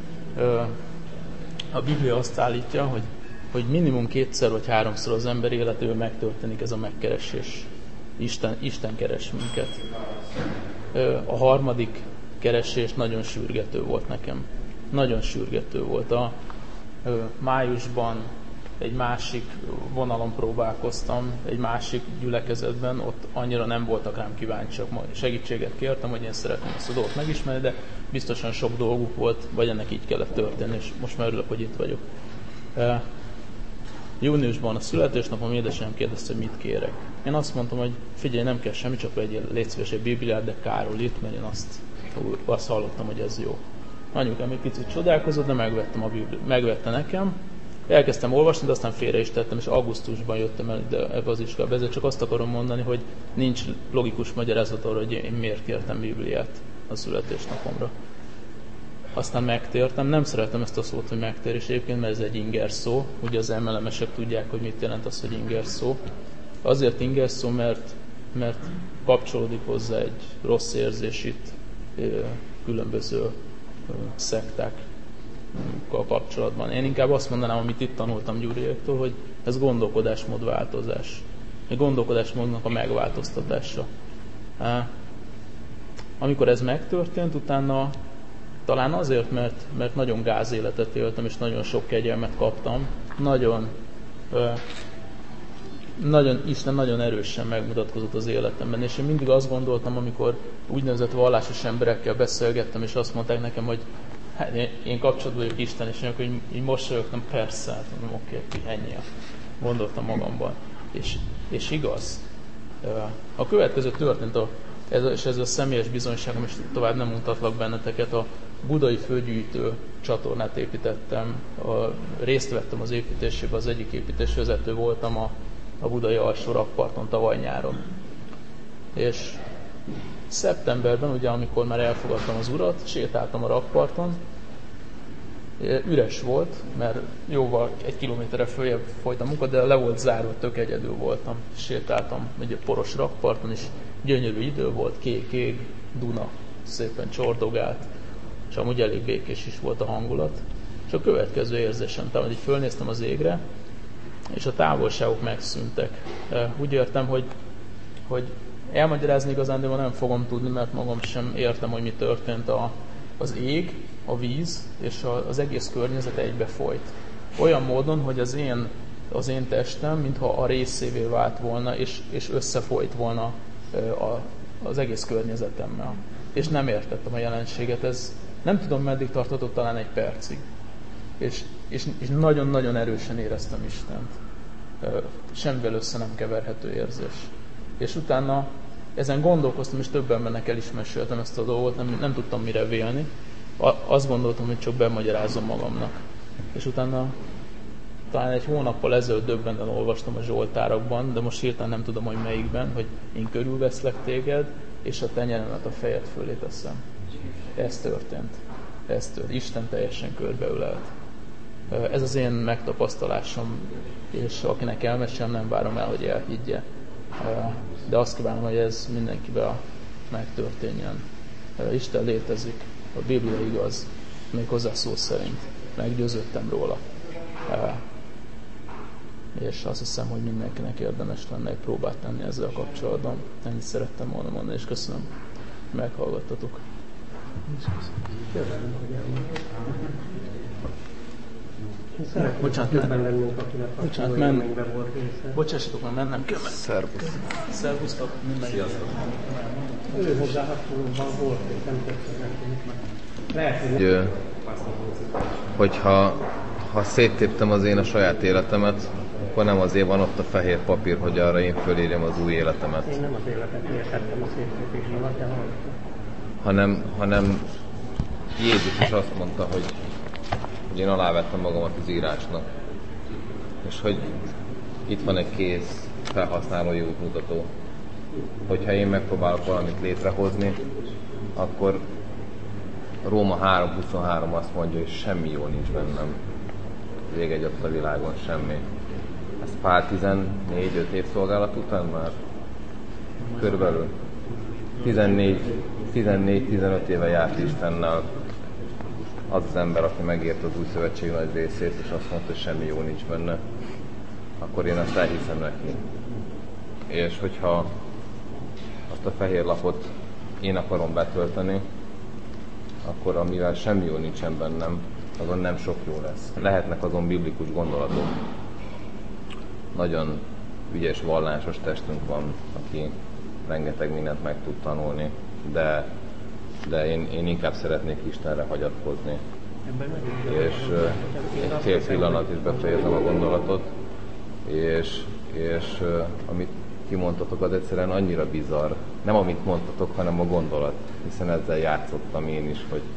A Biblia azt állítja, hogy, hogy minimum kétszer vagy háromszor az ember életében megtörténik ez a megkeresés. Isten, Isten keres minket. A harmadik keresés nagyon sürgető volt nekem. Nagyon sürgető volt. A májusban egy másik vonalon próbálkoztam, egy másik gyülekezetben, ott annyira nem voltak rám kíváncsiak. Segítséget kértem, hogy én szeretném ezt a dolgot megismerni, de biztosan sok dolguk volt, vagy ennek így kellett történni, és most már örülök, hogy itt vagyok. Júniusban a születésnapom, édesanyám kérdezte, hogy mit kérek. Én azt mondtam, hogy figyelj, nem kell semmi, csak vegyél, légy szíves egy Bibliát, de Károlit, mert én azt, azt hallottam, hogy ez jó. Anyukám egy picit csodálkozott, de megvettem a Bibliát, megvette nekem. Elkezdtem olvasni, de aztán félre is tettem, és augusztusban jöttem el ide, ebbe az iskolába. Ezzel csak azt akarom mondani, hogy nincs logikus magyarázat arra, hogy én miért kértem Bibliát a születésnapomra. Aztán megtértem, nem szeretem ezt a szót, hogy megtérés egyébként, mert ez egy inger szó. Ugye az em el em-esek tudják, hogy mit jelent az, hogy inger szó. Azért inger szó, mert, mert kapcsolódik hozzá egy rossz érzés itt különböző szektákkal kapcsolatban. Én inkább azt mondanám, amit itt tanultam Gyuriéktól, hogy ez gondolkodásmódváltozás. Egy gondolkodásmódnak a megváltoztatása. Amikor ez megtörtént, utána talán azért, mert, mert nagyon gáz életet éltem, és nagyon sok kegyelmet kaptam. Nagyon nagyon, Isten nagyon erősen megmutatkozott az életemben, és én mindig azt gondoltam, amikor úgynevezett vallásos emberekkel beszélgettem, és azt mondták nekem, hogy hát én, én kapcsolatban vagyok Isten, és én így, így mosolyogtam, persze, hát mondom, oké, okay, ennyi, gondoltam magamban. És, és igaz. A következő történt, a, ez a, és ez a személyes bizonyságom, és tovább nem mutatlak benneteket, a budai főgyűjtő csatornát építettem, a, részt vettem az építésében, az egyik építésvezető voltam a, a budai alsó rakparton tavaly nyáron. És szeptemberben, ugye amikor már elfogadtam az Urat, sétáltam a rakparton, üres volt, mert jóval egy kilométerre följebb folyt a munka, de le volt zárva, tök egyedül voltam. Sétáltam egy poros rakparton, és gyönyörű idő volt, kék ég, Duna szépen csordogált, és amúgy elég békés is volt a hangulat. És a következő érzésem, tehát így fölnéztem az égre, és a távolságok megszűntek. Úgy értem, hogy, hogy elmagyarázni igazán, de nem fogom tudni, mert magam sem értem, hogy mi történt. A, az ég, a víz és a, az egész környezet egybe folyt. Olyan módon, hogy az én, az én testem, mintha a részévé vált volna, és, és összefolyt volna a, az egész környezetemmel. És nem értettem a jelenséget. Ez nem tudom, meddig tartott, talán egy percig. És, és, és nagyon-nagyon erősen éreztem Istent. Semmivel össze nem keverhető érzés. És utána ezen gondolkoztam, és több embernek el is meséltem ezt a dolgot, nem, nem tudtam mire vélni. Azt gondoltam, hogy csak bemagyarázom magamnak. És utána talán egy hónappal ezelőtt döbbenten olvastam a Zsoltárokban, de most hirtelen nem tudom, hogy melyikben, hogy én körülveszlek téged, és a tenyeremet a fejed fölé teszem. Ez történt. Ez történt. Isten teljesen körbeölelt. Ez az én megtapasztalásom, és akinek elmesélem, nem várom el, hogy elhiggye. De azt kívánom, hogy ez mindenkivel megtörténjen. Isten létezik, a Biblia igaz, méghozzá szó szerint. Meggyőződtem róla. És azt hiszem, hogy mindenkinek érdemes lenne egy próbát tenni ezzel kapcsolatban. Ennyit szerettem volna mondani, és köszönöm, hogy meghallgattatok. Bocsánat, men... Bocsánat, men... Bocsássatok, már mennem kell. Szervusz. Szervusztok, mindenki. Ő hozzá hasonlóban volt, és nem tetszett. Hogyha ha széttéptem az én a saját életemet, akkor nem azért van ott a fehér papír, hogy arra én fölírjam az új életemet. Én nem az életet értettem a széttépés alatt, de hallottam. Hanem, hanem Jézus is azt mondta, hogy, hogy én alávettem magamat az írásnak. És hogy itt van egy kész felhasználói útmutató. Hogyha én megpróbálok valamit létrehozni, akkor Róma három huszonhárom azt mondja, hogy semmi jó nincs bennem. Az ég egyet a világon semmi. Ez Pál tizennégy-öt év szolgálat után már körülbelül tizennégy-tizenöt éve járt Istennel az az ember, aki megért az új szövetség nagy részét, és azt mondta, hogy semmi jó nincs benne, akkor én azt elhiszem neki. És hogyha azt a fehér lapot én akarom betölteni, akkor amivel semmi jó nincsen bennem, azon nem sok jó lesz. Lehetnek azon biblikus gondolatok. Nagyon ügyes, vallásos testünk van, aki rengeteg mindent meg tud tanulni, de, de én, én inkább szeretnék Istenre hagyatkozni. És uh, egy fél pillanat is befejezem a gondolatot, és, és uh, amit kimondtatok, az egyszerűen annyira bizarr. Nem amit mondtatok, hanem a gondolat, hiszen ezzel játszottam én is, hogy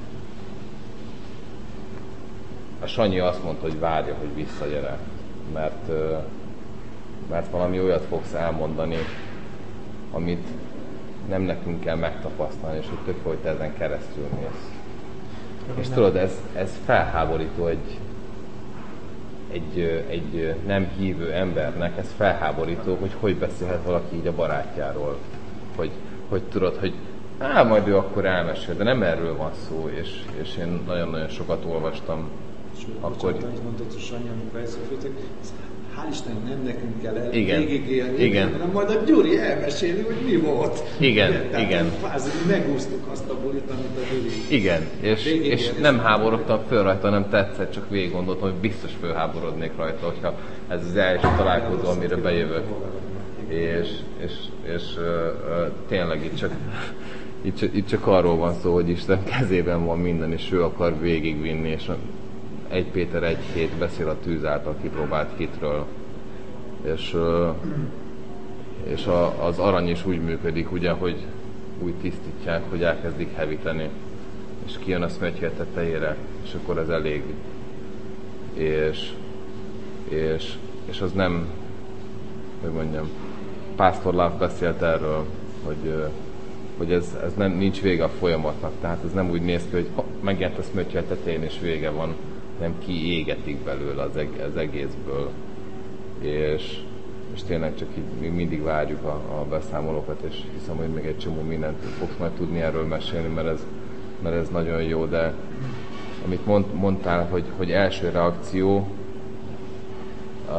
a Sanyi azt mondta, hogy várja, hogy visszagyere, mert, uh, mert valami olyat fogsz elmondani, amit nem nekünk kell megtapasztalni, és hogy tök, hogy te ezen keresztül mész. És tudod, ez, ez felháborító egy, egy, egy nem hívő embernek, ez felháborító, hogy hogy beszélhet valaki így a barátjáról. Hogy, hogy tudod, hogy á, majd ő akkor elmesél, de nem erről van szó, és, és én nagyon-nagyon sokat olvastam. Sőt, akkor bocsánat, annyit mondtad, hogy Sanyi, amikor elszólítok, ez hál' Istennek nem nekünk kell el igen. végigélni, Igen. hanem majd a Gyuri elmeséli, hogy mi volt. Igen, igen. igen. Kvázi megúsztuk azt a bulit, amit a Gyuri. Igen, és, és nem háborodtam föl rajta, hanem tetszett, csak végig gondoltam, hogy biztos fölháborodnék rajta, hogyha ez az első találkozó, amire bejövök. És, és, és uh, uh, tényleg itt csak, itt, csak, itt csak arról van szó, hogy Isten kezében van minden, és ő akar végigvinni, és egy Péter egy hét beszél a tűz által kipróbált hitről. És, uh, és a, az arany is úgy működik, ugye, hogy úgy tisztítják, hogy elkezdik hevíteni, és kijön a szmötyhe tetejére, és akkor ez elég. És, és, és az nem, hogy mondjam, Pásztor Láv beszélt erről, hogy, hogy ez, ez nem, nincs vége a folyamatnak, tehát ez nem úgy néz ki, hogy megjelent a szmötyhe tetején és vége van, hanem kiégetik belőle az, eg, az egészből. És, és tényleg csak így még mindig várjuk a, a beszámolókat, és hiszem, hogy még egy csomó mindent fogsz majd tudni erről mesélni, mert ez, mert ez nagyon jó, de amit mond, mondtál, hogy, hogy első reakció, uh,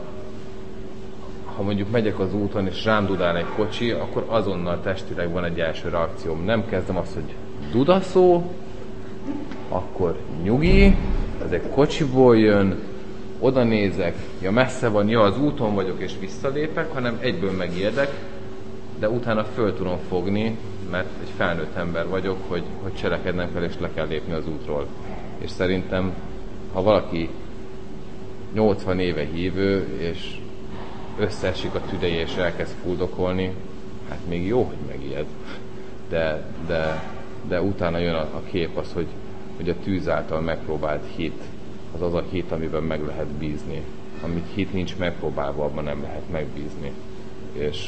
ha mondjuk megyek az úton, és rám dudál egy kocsi, akkor azonnal testileg van egy első reakcióm. Nem kezdem azt, hogy dudaszó, akkor nyugi, ez egy kocsiból jön, oda nézek, ja messze van, ja az úton vagyok és visszalépek, hanem egyből megijedek, de utána föl tudom fogni, mert egy felnőtt ember vagyok, hogy, hogy cselekednem kell és le kell lépni az útról. És szerintem, ha valaki nyolcvan éve hívő, és összeesik a tüdeje és elkezd fuldokolni, hát még jó, hogy megijed. De, de, de utána jön a, a kép az, hogy, hogy a tűz által megpróbált hit, az az a hit, amiben meg lehet bízni. Amit hit nincs megpróbálva, abban nem lehet megbízni. És,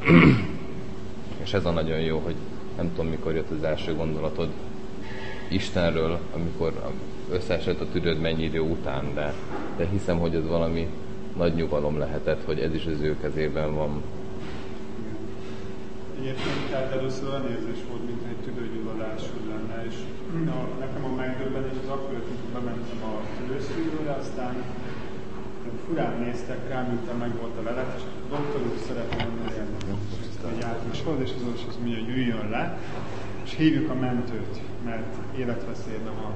és ez a nagyon jó, hogy nem tudom, mikor jött az első gondolatod Istenről, amikor összeesett a tüdőd mennyi idő után, de, de hiszem, hogy ez valami nagy nyugalom lehetett, hogy ez is az ő kezében van. Egyébként tehát először olyan érzés volt, mintha egy tüdőgyulladásod lenne, és a, nekem a megdöbbenés az akkor, hogy bementem a tüdőszűrőre, aztán furán néztek rám, miután meg volt a lelet, és a doktor úr szeretne menni, hogy átmosod, és az orvos azt mondja, hogy üljön le, és hívjuk a mentőt, mert életveszélyben van.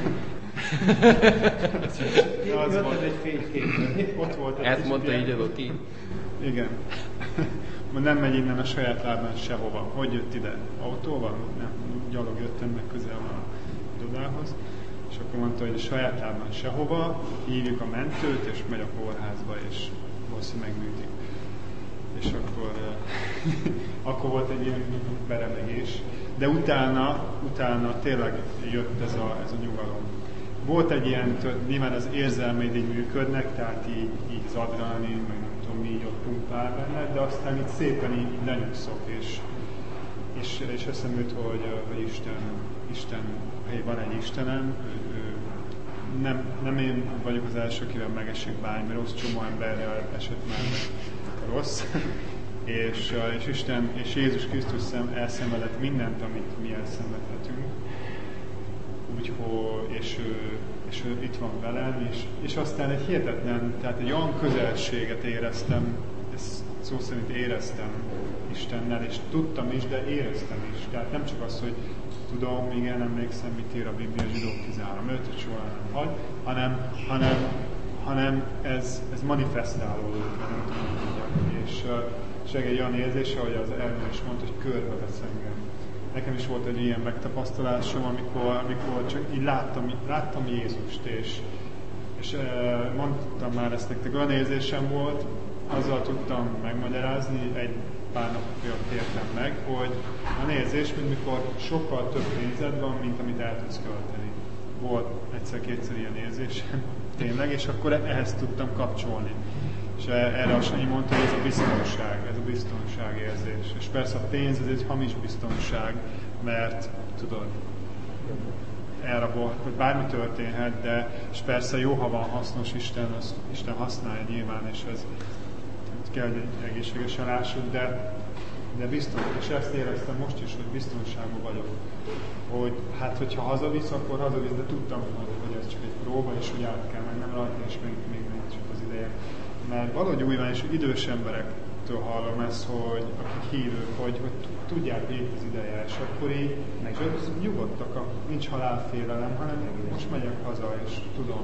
Az volt egy fénykép. Ott volt egy ezt mondta így adott ki? Igen. Nem megy innen a saját lábán sehova. Hogy jött ide? Autóval? Nem, gyalog jöttem meg közel a Dudához. És akkor mondta, hogy a saját lábán sehova, hívjuk a mentőt, és megy a kórházba, és valószínűleg megműtik. És akkor, akkor volt egy ilyen beremegés. De utána, utána tényleg jött ez a, ez a nyugalom. Volt egy ilyen, nyilván az érzelmeid így működnek, tehát így, így az adrenalin, meg nem tudom mi, így ott pumpál benne, de aztán így szépen így, így lenyugszok, és, és, és eszembe jut, hogy, hogy Isten, Isten, hey, van egy Istenem, ő, ő, nem, nem én vagyok az első, akivel megesik bármi rossz, csomó emberrel esett már rossz, és, és Isten, és Jézus Krisztus elszenvedett mindent, amit mi elszenvedhetünk. Úgyhogy, és, és ő itt van velem, és, és aztán egy hihetetlen, tehát egy olyan közelséget éreztem, ezt szó szerint éreztem Istennel, és tudtam is, de éreztem is. Tehát nem csak az, hogy tudom, igen, emlékszem, mit ír a Biblia, Zsidók tizenhárom öt, hogy soha nem hagy, hanem, hanem, hanem ez, ez manifestálódott, nem tudom, és, és egy olyan érzése, hogy az Ernő is mondta, hogy körbevesz engem. Nekem is volt egy ilyen megtapasztalásom, amikor, amikor csak így láttam, láttam Jézust, és, és mondtam már ezt nektek, olyan érzésem volt, azzal tudtam megmagyarázni, egy pár napja tértem meg, hogy a érzés, mint mikor sokkal több pénzed van, mint amit el tudsz költeni. Volt egyszer-kétszer ilyen érzésem, tényleg, és akkor ehhez tudtam kapcsolni. És erre a Sanyi mondta, hogy ez a biztonság, ez a biztonságérzés. És persze a pénz ez egy hamis biztonság, mert tudod, elrabol, hogy bármi történhet, de és persze jó, ha van hasznos Isten, az Isten használja nyilván, és ez kell, hogy egészségesen lássuk, de, de biztos, és ezt éreztem most is, hogy biztonságban vagyok. Hogy hát, hogyha hazavisz, akkor hazavisz, de tudtam, hogy ez csak egy próba, és hogy át kell mennem rajta, és még, még nem csak az ideje. mert valahogy újra is idős emberektől hallom ezt, hogy akik hívők, hogy, hogy tudják, hogy itt az ideje, és akkor így és nyugodtak, nincs halálfélelem, hanem most megyek haza, és tudom.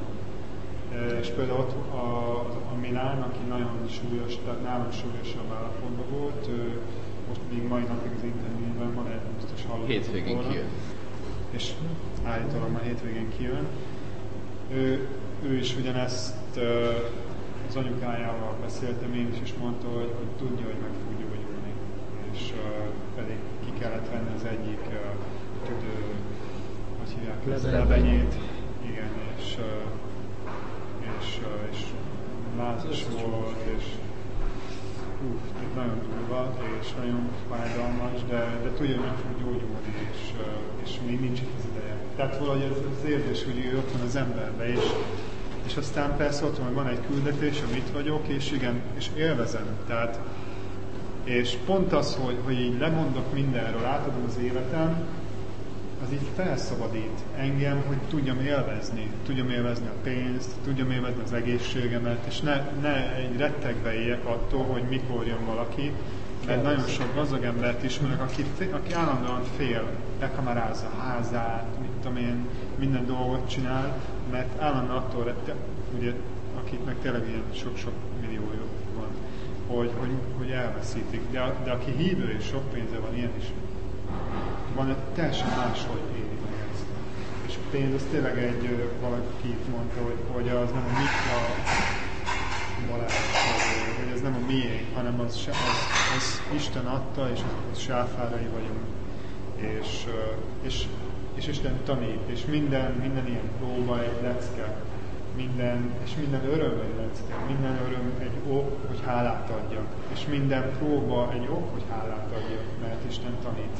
És például ott a, a Milán, aki nagyon súlyos, tehát nálam súlyosabb állapotban volt, most még mai napig az internetben van, egy biztos hallottak. Hétvégén kijön. És állítólag már hétvégén kijön. Ő, ő is ugyanezt az anyukájával beszéltem én is, és mondta, hogy, hogy tudja, hogy meg fog gyógyulni. És uh, pedig ki kellett venni az egyik uh, tüdő, hogy hívják, lebenyét. Igen, és, uh, és, uh, és lázas volt, és uff, nagyon durva, és nagyon fájdalmas, de, de tudja, hogy meg fog gyógyulni, és, uh, és még nincs itt az ideje. Tehát valahogy ez az érzés, hogy ő ott van az emberben, és És aztán persze ott van, van egy küldetés, amit vagyok, és igen, és élvezem. Tehát, és pont az, hogy, hogy így lemondok mindenről, átadom az életem, az így felszabadít engem, hogy tudjam élvezni. Tudjam élvezni a pénzt, tudjam élvezni az egészségemet, és ne, ne egy rettegbe éljek attól, hogy mikor jön valaki, mert nagyon sok gazdag embert ismerek, aki, aki állandóan fél, bekamerázza a házát, mit tudom én, minden dolgot csinál, mert állandóan attól rettek, ugye, akiknek tényleg ilyen sok-sok milliójuk van, hogy, hogy, hogy elveszítik. De, de aki hívő és sok pénze van, ilyen is van, egy teljesen máshogy éli meg ezt. És pénz, az tényleg egy, valaki mondta, hogy, hogy az nem a mi, a Balázs, hogy ez nem a miénk, hanem az, az, az Isten adta, és az sáfárai vagyunk. És, és, és Isten tanít, és minden, minden ilyen próba egy lecke, minden, és minden öröm egy lecke, minden öröm egy ok, hogy hálát adjak, és minden próba egy ok, hogy hálát adjak, mert Isten tanít.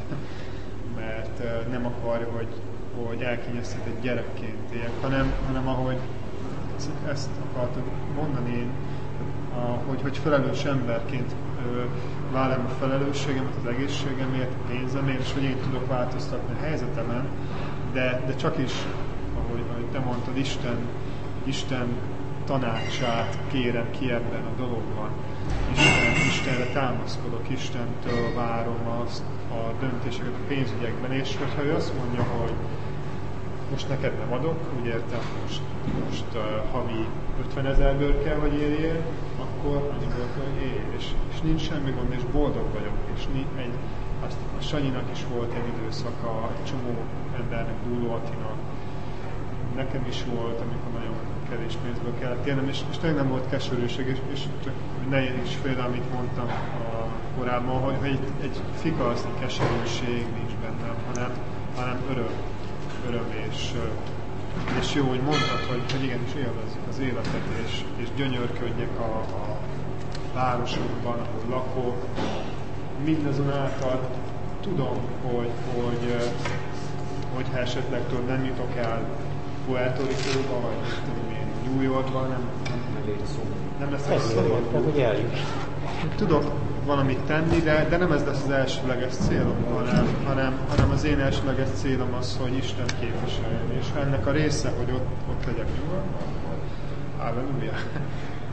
Mert nem akar, hogy, hogy elkényeztet egy gyerekként éljek, hanem, hanem ahogy ezt akartam mondani én, hogy, hogy felelős emberként vállalom a felelősségemet, az egészségemért, a pénzemért, és hogy én tudok változtatni a helyzetemen, de, de csak is, ahogy, ahogy te mondtad, Isten, Isten tanácsát kérem ki ebben a dologban. Isten, Istenre támaszkodok, Istentől várom azt a döntéseket a pénzügyekben, és hogyha ő azt mondja, hogy most neked nem adok, úgy értem, most, most uh, havi ötvenezerből kell, hogy éljél, akkor annyiból kell, hogy élj, és, és nincs semmi gond, és boldog vagyok. És egy, azt, a Sanyinak is volt egy időszaka, egy csomó embernek, Dúló Attinak, nekem is volt, amikor nagyon kevés pénzből kellett élnem, és, és tényleg nem volt keserűség, és, és csak ne is félre, amit mondtam a, korábban, hogy, hogy egy, egy fikasz, keserűség nincs bennem, hanem, hanem öröm. öröm, és, és jó, hogy mondtad, hogy, hogy igenis élvezzük az életet, és, és gyönyörködjek a, a városokban, ahol lakok. Mindazonáltal tudom, hogy, hogy, hogy ha esetleg tudod, nem jutok el Puerto Ricóba, vagy tudom én, New Yorkba, nem, nem, nem leszek szabad. Tudok valamit tenni, de, de nem ez lesz az elsőleges célom, hanem, hanem, hanem az én elsőleges célom az, hogy Isten képviseljen, és ennek a része, hogy ott, ott legyek nyugodtan, halleluja,